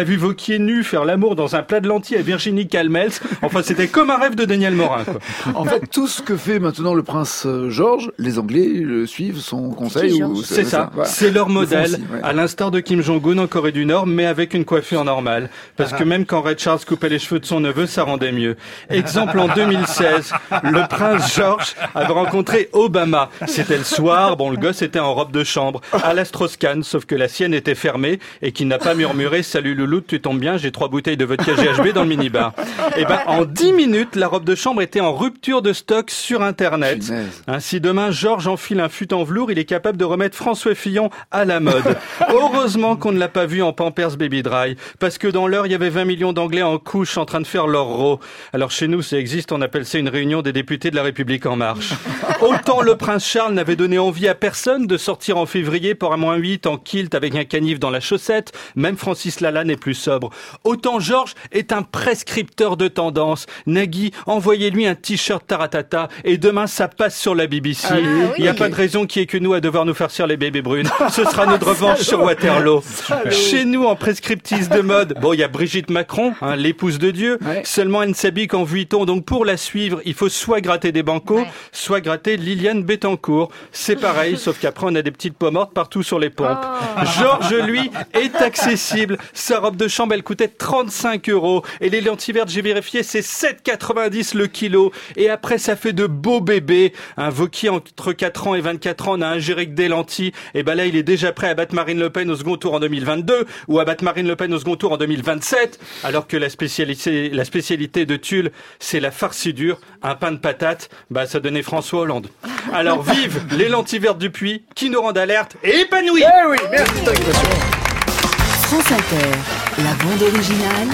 pieds nus faire l'amour dans un plat de lentilles à Virginie Calmels. Enfin, c'était comme un rêve de Daniel Morin, quoi. En fait, tout ce que fait maintenant le prince George, les Anglais le suivent, son conseil. Qui, ou, c'est, c'est ça, voilà. c'est leur modèle, aussi, ouais. à l'instar de Kim Jong-un en Corée du Nord, mais avec une coiffure normale. Parce ah. que même quand Ray Charles coupait les cheveux de son neveu, ça rendait mieux. Exemple, en deux mille seize, le prince George avait rencontré Obama. C'était le soir, bon, le gosse était en robe de chambre, à la Strauss-Kahn, sauf que la sienne était fermée et qu'il n'a pas murmuré « Salut Louloute, tu tombes bien, j'ai trois bouteilles de vodka G H B dans le minibar ». Et ben, en dix minutes, la robe de chambre était en rupture de stock sur Internet. Hein, si demain Georges enfile un fut en velours, il est capable de remettre François Fillon à la mode. Heureusement qu'on ne l'a pas vu en Pampers Baby Dry, parce que dans l'heure, il y avait vingt millions d'Anglais en couche en train de faire leur row. Alors chez nous, ça existe, on appelle ça une réunion des députés de la République en marche. Autant le prince Charles n'avait donné envie à personne de sortir en février pour un moins huit en kilt avec un canif dans la chaussette, même Francis Lalanne est plus sobre. Autant Georges est un prescripteur de tendance. Nagui, envoyez-lui un t-shirt Taratata et demain ça passe sur la B B C. Il Allez, oui. n'y a pas de raison qu'il y ait que nous à devoir nous farcir les bébés brunes. Ce sera notre revanche sur Waterloo. Chez nous, en prescriptrice de mode, bon, il y a Brigitte Macron, hein, l'épouse de Dieu. Ouais. Seulement, elle ne s'habille qu'en vuitton. Donc, pour la suivre, il faut soit gratter des bancos, ouais. soit gratter Liliane Bettencourt. C'est pareil, sauf qu'après, on a des petites peaux mortes partout sur les pompes. Oh. Georges, lui, est accessible. Sa robe de chambre, elle coûtait trente-cinq euros. Et les lentilles vertes, j'ai vérifié, c'est sept euros quatre-vingt-dix le kilo. Et après, ça fait de beaux bébés. Un Vauquier entre quatre ans et vingt-quatre ans n'a ingéré que des lentilles. Et ben là, il est déjà prêt à battre Marine Le Pen au second tour en deux mille vingt-deux ou à battre Marine Le Pen au second tour en deux mille vingt-sept. Alors que la spécialité, la spécialité de Tulle, c'est la farcidure, un pain de patates. Bah, ça donnait François Hollande. Alors, vive les lentilles vertes du Puy qui nous rendent alerte et épanouis. Eh oui, merci de France Inter, la bande originale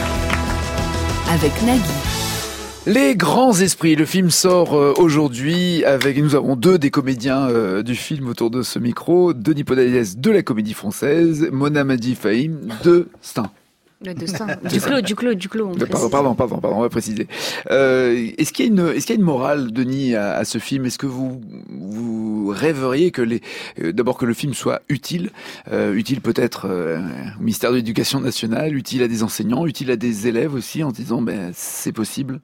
avec Nagui. Les grands esprits, le film sort euh, aujourd'hui avec, nous avons deux des comédiens euh, du film autour de ce micro, Denis Podalides de la Comédie Française, Mona Madi Fahim de Stein. Le destin. Duclos, Duclos, Duclos. Pardon, pardon, pardon, pardon, on va préciser. Euh, est-ce qu'il y a une, est-ce qu'il y a une morale, Denis, à, à ce film? Est-ce que vous, vous rêveriez que les, euh, d'abord que le film soit utile, euh, utile peut-être euh, au ministère de l'Éducation nationale, utile à des enseignants, utile à des élèves aussi, en disant, ben, c'est possible?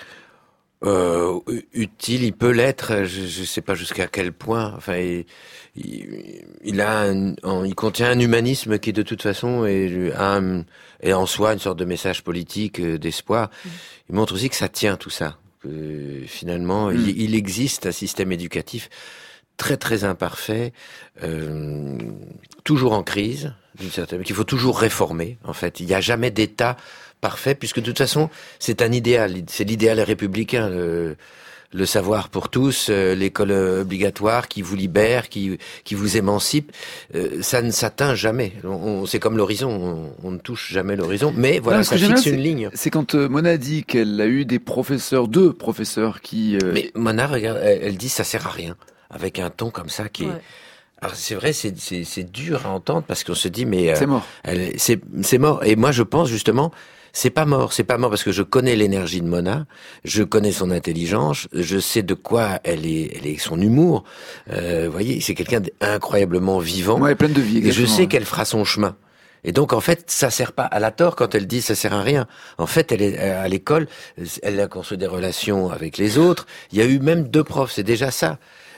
Euh, utile, il peut l'être. Je ne sais pas jusqu'à quel point. Enfin, il, il, il a, un, il contient un humanisme qui, de toute façon, est, un, est en soi une sorte de message politique, d'espoir. Mmh. Il montre aussi que ça tient tout ça. Que, finalement, mmh. il, il existe un système éducatif très très imparfait, euh, toujours en crise, d'une certaine, qu'il faut toujours réformer. En fait, il n'y a jamais d'État parfait, puisque de toute façon, c'est un idéal, c'est l'idéal républicain, le, le savoir pour tous, euh, l'école obligatoire qui vous libère, qui, qui vous émancipe, euh, ça ne s'atteint jamais. On, on, c'est comme l'horizon, on, on ne touche jamais l'horizon, mais voilà, non, ça fixe une c'est, ligne. C'est quand euh, Mona dit qu'elle a eu des professeurs, deux professeurs qui... Euh... Mais Mona, regarde, elle, elle dit ça sert à rien, avec un ton comme ça qui est... Ouais. Alors c'est vrai, c'est, c'est, c'est dur à entendre, parce qu'on se dit, mais... Euh, c'est mort. Elle, c'est, c'est mort, et moi je pense justement... C'est pas mort, c'est pas mort parce que je connais l'énergie de Mona, je connais son intelligence, je sais de quoi elle est, elle est son humour. Euh, vous voyez, c'est quelqu'un d'incroyablement vivant. Ouais, pleine de vie. Et je sais qu'elle fera son chemin. Et donc en fait, ça sert pas. Elle a tort quand elle dit ça sert à rien. En fait, elle est à l'école, elle a construit des relations avec les autres. Il y a eu même deux profs, c'est déjà ça.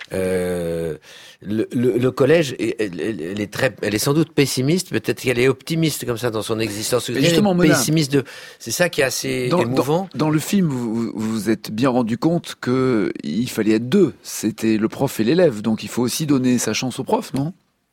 Euh, le, le, le collège, elle, elle est très, elle est sans doute pessimiste. Peut-être qu'elle est optimiste comme ça dans son existence. Mais justement, elle est pessimiste de. C'est ça qui est assez dans, émouvant. Dans, dans le film, vous vous êtes bien rendu compte que il fallait être deux. C'était le prof et l'élève. Donc il faut aussi donner sa chance au prof, non?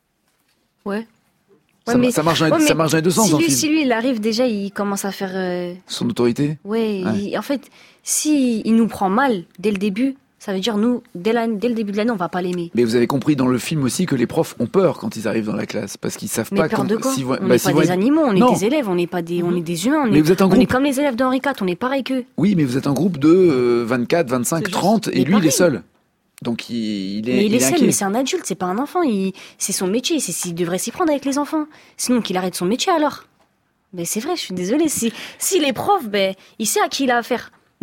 Ouais. Ça, ouais, mais, ça marche dans, ouais, ça marche dans les deux sens. Si dans lui, le film. si lui, il arrive déjà, il commence à faire euh... son autorité. Ouais. ouais. Il, en fait, si il nous prend mal dès le début. Ça veut dire, nous, dès, la, dès le début de l'année, on va pas l'aimer. Mais vous avez compris dans le film aussi que les profs ont peur quand ils arrivent dans la classe, parce qu'ils savent mais pas... peur quand, de quoi si On bah, n'est si pas des être... animaux, on est non. des élèves, on n'est pas des, on est des humains, on, mais est, vous êtes un on groupe... est comme les élèves d'Henri quatre, on est pareil qu'eux. Oui, mais vous êtes un groupe de euh, vingt-quatre, vingt-cinq, trente, et lui, pareil. il est seul. Donc il, il est Mais il, il est, est seul, inquiet. mais c'est un adulte, c'est pas un enfant, il, c'est son métier, c'est s'il devrait s'y prendre avec les enfants. Sinon qu'il arrête son métier alors. Mais c'est vrai, je suis désolée, si, si les profs, ben, il sait à qui il a affaire.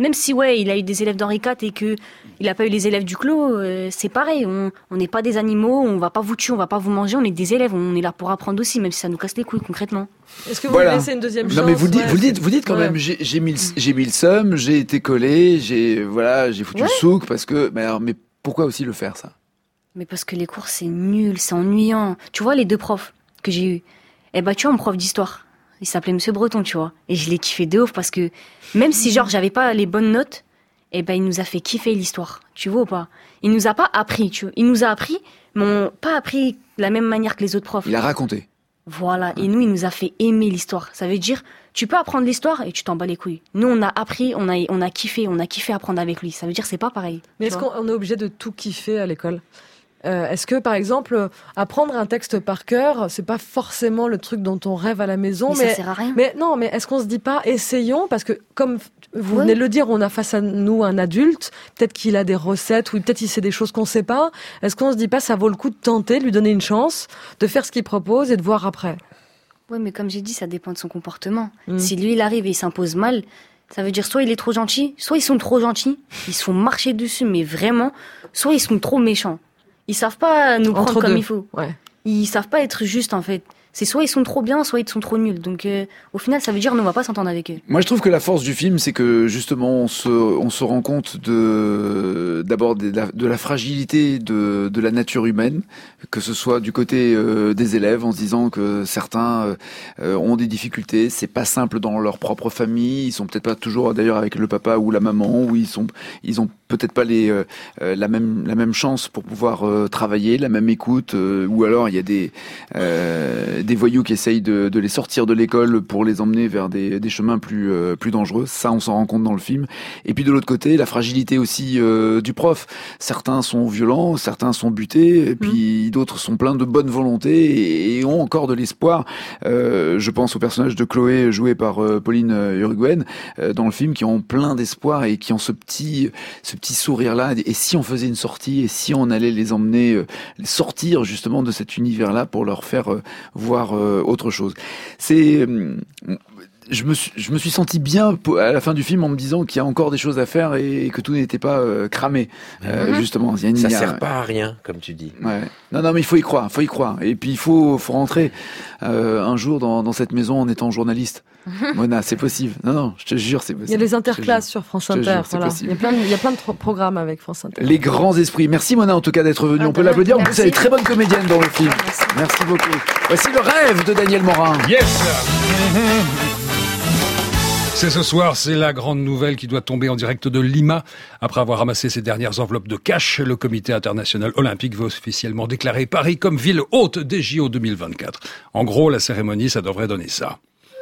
Même si, ouais, il a eu des élèves d'Henri quatre et que il a pas eu les élèves du clos, euh, c'est pareil. On on n'est pas des animaux, on va pas vous tuer, on va pas vous manger, on est des élèves, on est là pour apprendre aussi, même si ça nous casse les couilles concrètement. Est-ce que vous Voilà. laissez une deuxième chance? Non mais vous dites, Ouais, vous le dites, c'est- vous dites quand ouais. même. J'ai, j'ai mis, le, j'ai mis le seum, j'ai été collé, j'ai, voilà, j'ai foutu Ouais. le souk parce que. Mais alors, mais pourquoi aussi le faire ça? Mais parce que les cours, c'est nul, c'est ennuyant. Tu vois, les deux profs que j'ai eus, eh ben, tu vois, mon prof d'histoire, il s'appelait Monsieur Breton, tu vois. Et je l'ai kiffé de ouf parce que même si, genre, j'avais pas les bonnes notes, eh ben, il nous a fait kiffer l'histoire. Tu vois ou pas? Il nous a pas appris, tu vois. Il nous a appris, mais on pas appris de la même manière que les autres profs. Il a raconté. Voilà. Et nous, il nous a fait aimer l'histoire. Ça veut dire, tu peux apprendre l'histoire et tu t'en bats les couilles. Nous, on a appris, on a, on a kiffé, on a kiffé apprendre avec lui. Ça veut dire, c'est pas pareil. Mais tu est-ce vois. qu'on on est obligé de tout kiffer à l'école? Euh, est-ce que, par exemple, euh, apprendre un texte par cœur, c'est pas forcément le truc dont on rêve à la maison, Mais ça sert à rien. Mais non, mais est-ce qu'on se dit pas, essayons, parce que comme vous Ouais. venez de le dire, on a face à nous un adulte, peut-être qu'il a des recettes ou peut-être il sait des choses qu'on sait pas. Est-ce qu'on se dit pas, ça vaut le coup de tenter, de lui donner une chance, de faire ce qu'il propose et de voir après? Ouais, mais comme j'ai dit, ça dépend de son comportement. Mm. Si lui, il arrive et il s'impose mal, ça veut dire soit il est trop gentil, soit ils sont trop gentils, ils se font marcher dessus, mais vraiment, soit ils sont trop méchants. Ils savent pas nous Entre prendre comme deux. il faut. Ouais. Ils savent pas être justes, en fait. C'est soit ils sont trop bien, soit ils sont trop nuls. Donc, euh, au final, ça veut dire qu'on va pas s'entendre avec eux. Moi, je trouve que la force du film, c'est que justement, on se, on se rend compte de, d'abord de la, de la fragilité de, de la nature humaine, que ce soit du côté euh, des élèves, en se disant que certains euh, ont des difficultés, c'est pas simple dans leur propre famille, ils sont peut-être pas toujours d'ailleurs avec le papa ou la maman, ou ils sont, ils ont peut-être pas les, euh, euh, la même, la même chance pour pouvoir euh, travailler, la même écoute, euh, ou alors il y a des, euh, des voyous qui essayent de, de les sortir de l'école pour les emmener vers des, des chemins plus, euh, plus dangereux. Ça, on s'en rend compte dans le film. Et puis de l'autre côté, la fragilité aussi euh, du prof. Certains sont violents, certains sont butés, et puis mmh. d'autres sont pleins de bonne volonté et, et ont encore de l'espoir. Euh, je pense au personnage de Chloé joué par euh, Pauline Uruguayen euh, dans le film, qui ont plein d'espoir et qui ont ce petit, ce petit sourire-là. Et si on faisait une sortie, et si on allait les emmener euh, sortir justement de cet univers-là pour leur faire euh, voir euh, autre chose. C'est, euh, je me suis, je me suis senti bien à la fin du film en me disant qu'il y a encore des choses à faire et que tout n'était pas euh, cramé. Euh, mmh. Justement, il y a une, ça il y a, sert pas à rien, comme tu dis. Ouais. Non, non, mais il faut y croire, faut y croire. Et puis il faut, faut rentrer euh, un jour dans, dans cette maison en étant journaliste. Mona, c'est possible. Non, non, je te jure, c'est possible. Il y a les interclasses sur France Inter. Jure, voilà. Il y a plein, de, il y a plein de tro- programmes avec France Inter. Les grands esprits. Merci Mona en tout cas d'être venue. Ah, On peut l'applaudir. En plus, elle est très bonne comédienne dans le film. Merci, Merci beaucoup. Voici le rêve de Daniel Morin. Yes. C'est ce soir, c'est la grande nouvelle qui doit tomber en direct de Lima. Après avoir ramassé ses dernières enveloppes de cash, le Comité international olympique veut officiellement déclarer Paris comme ville hôte des J O deux mille vingt-quatre. En gros, la cérémonie, ça devrait donner ça.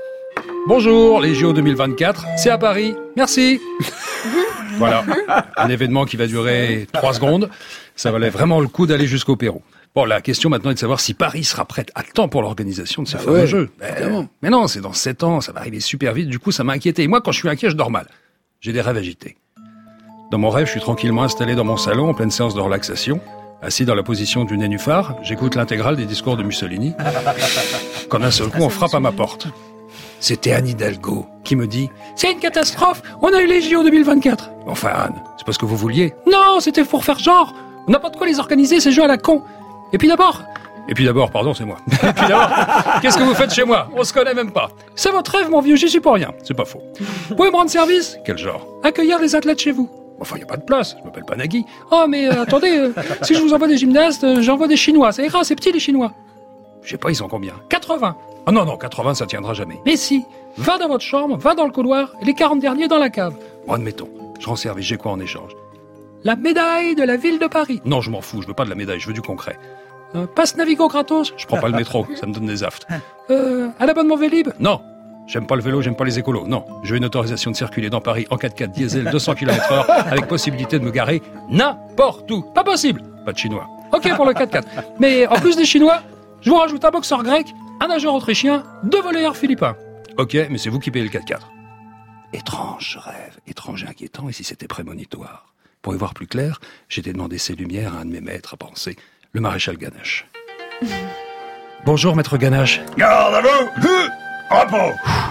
Bonjour, les J O deux mille vingt-quatre, c'est à Paris. Merci. Voilà, un événement qui va durer trois secondes. Ça valait vraiment le coup d'aller jusqu'au Pérou. Bon, la question maintenant est de savoir si Paris sera prête à temps pour l'organisation de ces bah fameux ouais, jeux. Ben, mais non, c'est dans sept ans, ça va arriver super vite, du coup ça m'a inquiété. Et moi, quand je suis inquiet, je dors mal. J'ai des rêves agités. Dans mon rêve, je suis tranquillement installé dans mon salon en pleine séance de relaxation, assis dans la position du nénuphar, j'écoute l'intégrale des discours de Mussolini. Quand d'un seul coup, on frappe à ma porte. C'était Anne Hidalgo qui me dit « C'est une catastrophe, on a eu les J O deux mille vingt-quatre !» Enfin Anne, c'est pas ce que vous vouliez. Non, c'était pour faire genre. On n'a pas de quoi les organiser, ces jeux à la con. Et puis d'abord, et puis d'abord, pardon, c'est moi. Et puis d'abord, qu'est-ce que vous faites chez moi? On se connaît même pas. C'est votre rêve, mon vieux, j'y suis pour rien. C'est pas faux. Vous pouvez me rendre service? Quel genre? Accueillir les athlètes chez vous. Enfin, y a pas de place. Je m'appelle pas Nagui. Oh, mais euh, attendez, euh, si je vous envoie des gymnastes, euh, j'envoie des Chinois. Ça ira, c'est petit les Chinois. Je sais pas, ils sont combien? quatre-vingts. Ah non, non, quatre-vingts, ça tiendra jamais. Mais si, va dans votre chambre, va dans le couloir, et les quarante derniers dans la cave. Bon, admettons, je rends service, j'ai quoi en échange? La médaille de la ville de Paris. Non, je m'en fous, je veux pas de la médaille, je veux du concret. Euh, passe Navigo gratos. Je prends pas le métro, ça me donne des aftes. Euh, à l'abonnement Vélib. Non. J'aime pas le vélo, j'aime pas les écolos. Non. Je veux une autorisation de circuler dans Paris en quatre-quatre diesel deux cents kilomètres heure avec possibilité de me garer n'importe où. Pas possible. Pas de chinois. Ok pour le quatre-quatre. Mais en plus des chinois, je vous rajoute un boxeur grec, un nageur autrichien, deux volleyeurs philippins. Ok, mais c'est vous qui payez le quatre-quatre. Étrange rêve, étrange et inquiétant, et si c'était prémonitoire. Pour y voir plus clair, j'ai demandé ces lumières à un de mes maîtres à penser. Le maréchal Ganache. Bonjour, maître Ganache. Garde à vous. Repos.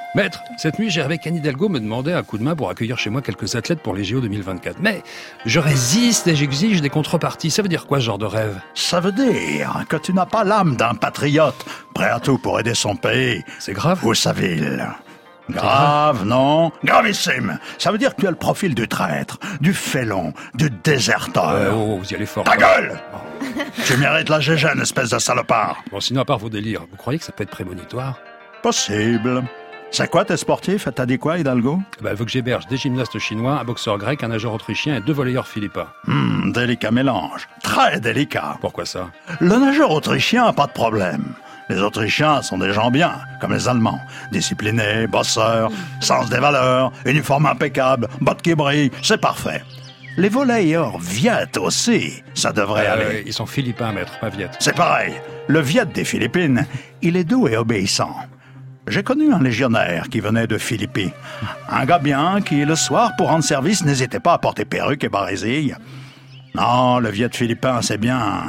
Maître, cette nuit, Gervais Anne Hidalgo me demandait un coup de main pour accueillir chez moi quelques athlètes pour les J O deux mille vingt-quatre. Mais je résiste et j'exige des contreparties. Ça veut dire quoi, ce genre de rêve? Ça veut dire que tu n'as pas l'âme d'un patriote, prêt à tout pour aider son pays. C'est grave? Ou sa ville. Grave, non? Gravissime. Ça veut dire que tu as le profil du traître, du félon, du déserteur. Euh, oh, vous y allez fort. Ta gueule! Tu mérites la gégène, espèce de salopard. Bon, sinon, à part vos délires, vous croyez que ça peut être prémonitoire? Possible. C'est quoi tes sportifs? T'as dit quoi, Hidalgo? Bah, elle veut que j'héberge des gymnastes chinois, un boxeur grec, un nageur autrichien et deux volleyeurs philippins. Hum, délicat mélange. Très délicat. Pourquoi ça? Le nageur autrichien a pas de problème. Les Autrichiens sont des gens bien, comme les Allemands. Disciplinés, bosseurs, sens des valeurs, uniforme impeccable, bottes qui brillent, c'est parfait. Les volleyeurs Viet aussi, ça devrait euh, aller. Ils sont philippins, maître, pas Viet. C'est pareil. Le Viet des Philippines, il est doux et obéissant. J'ai connu un légionnaire qui venait de Philippi. Un gars bien qui, le soir, pour rendre service, n'hésitait pas à porter perruque et barésilles. Non, le Viet philippin, c'est bien.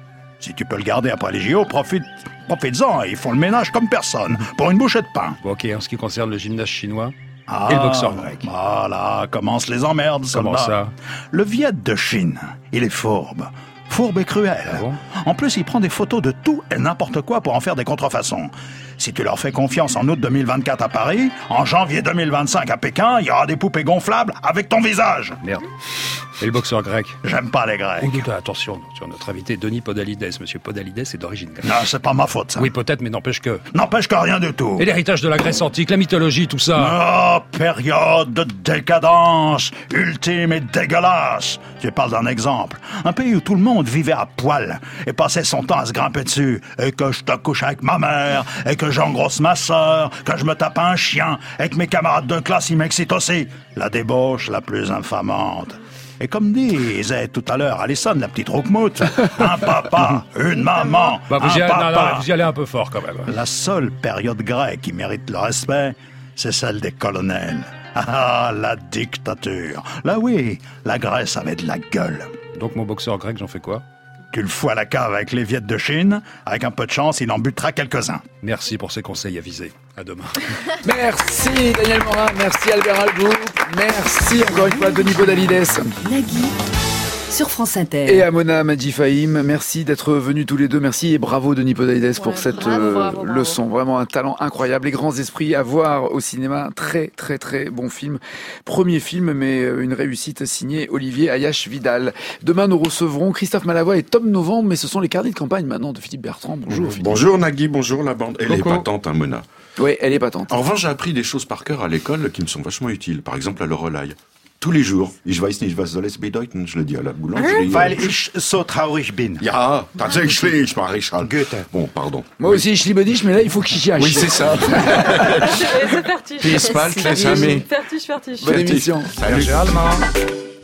Si tu peux le garder après les J O, profite, profite-en. Ils font le ménage comme personne, pour une bouchée de pain. Bon, ok, en ce qui concerne le gymnase chinois ah, et le boxeur grec. Voilà, commence les emmerdes, Comment soldat. ça? Le Viet de Chine, il est fourbe. Fourbe et cruel. Ah bon? En plus, il prend des photos de tout et n'importe quoi pour en faire des contrefaçons. Si tu leur fais confiance en août deux mille vingt-quatre à Paris, en janvier deux mille vingt-cinq à Pékin, il y aura des poupées gonflables avec ton visage. Merde. Et le boxeur grec? J'aime pas les Grecs. Oh, attention, sur notre invité Denis Podalides. Monsieur Podalides est d'origine grecque. Non, c'est pas ma faute, ça. Oui, peut-être, mais n'empêche que... N'empêche que rien du tout. Et l'héritage de la Grèce antique, la mythologie, tout ça. Oh, période de décadence, ultime et dégueulasse. Tu parles d'un exemple. Un pays où tout le monde vivait à poil et passait son temps à se grimper dessus. Et que je te couche avec ma mère, et que j'engrosse ma sœur, que je me tape un chien, et que mes camarades de classe, ils m'excitent aussi. La débauche la plus infamante. Et comme disait tout à l'heure Alison, la petite roukmout, un papa, une maman, bah, vous un y allez, papa. non, non, vous y allez un peu fort quand même. La seule période grecque qui mérite le respect, c'est celle des colonels. Ah, la dictature. Là oui, la Grèce avait de la gueule. Donc mon boxeur grec, j'en fais quoi? Tu le fous à la cave avec les Viettes de Chine. Avec un peu de chance, il en butera quelques-uns. Merci pour ces conseils avisés. À demain. Merci Daniel Morin, merci Albert Algou, merci encore une fois Denis Podalides. Nagui sur France Inter. Et à Mona Madji-Fahim, merci d'être venus tous les deux, merci et bravo Denis Podalides ouais, pour cette bravo, euh, bravo, bravo. leçon, vraiment un talent incroyable, les grands esprits à voir au cinéma, très très très bon film, premier film mais une réussite signée Olivier Ayache Vidal. Demain nous recevrons Christophe Malavoie et Tom Novembre, mais ce sont les carnets de campagne maintenant de Philippe Bertrand. Bonjour Philippe. Bonjour Nagui, bonjour la bande. Elle Coucou. est patente hein Mona. Oui, elle est patente. En revanche, j'ai appris des choses par cœur à l'école qui me sont vachement utiles. Par exemple, à Loreley. Tous les jours. Ich weiß nicht, was soll es bedeuten, je le dis à la boulangerie. Weil ich so traurig bin. Ja, tatsächlich, Maréchal. Goethe. Bon, pardon. Moi oui. aussi, je liebe dich, mais là, il faut que j'y aille. Oui, c'est ça. C'est fertig. Peace, mal, fertig, fertig. Bonne émission. Salut. Allemand.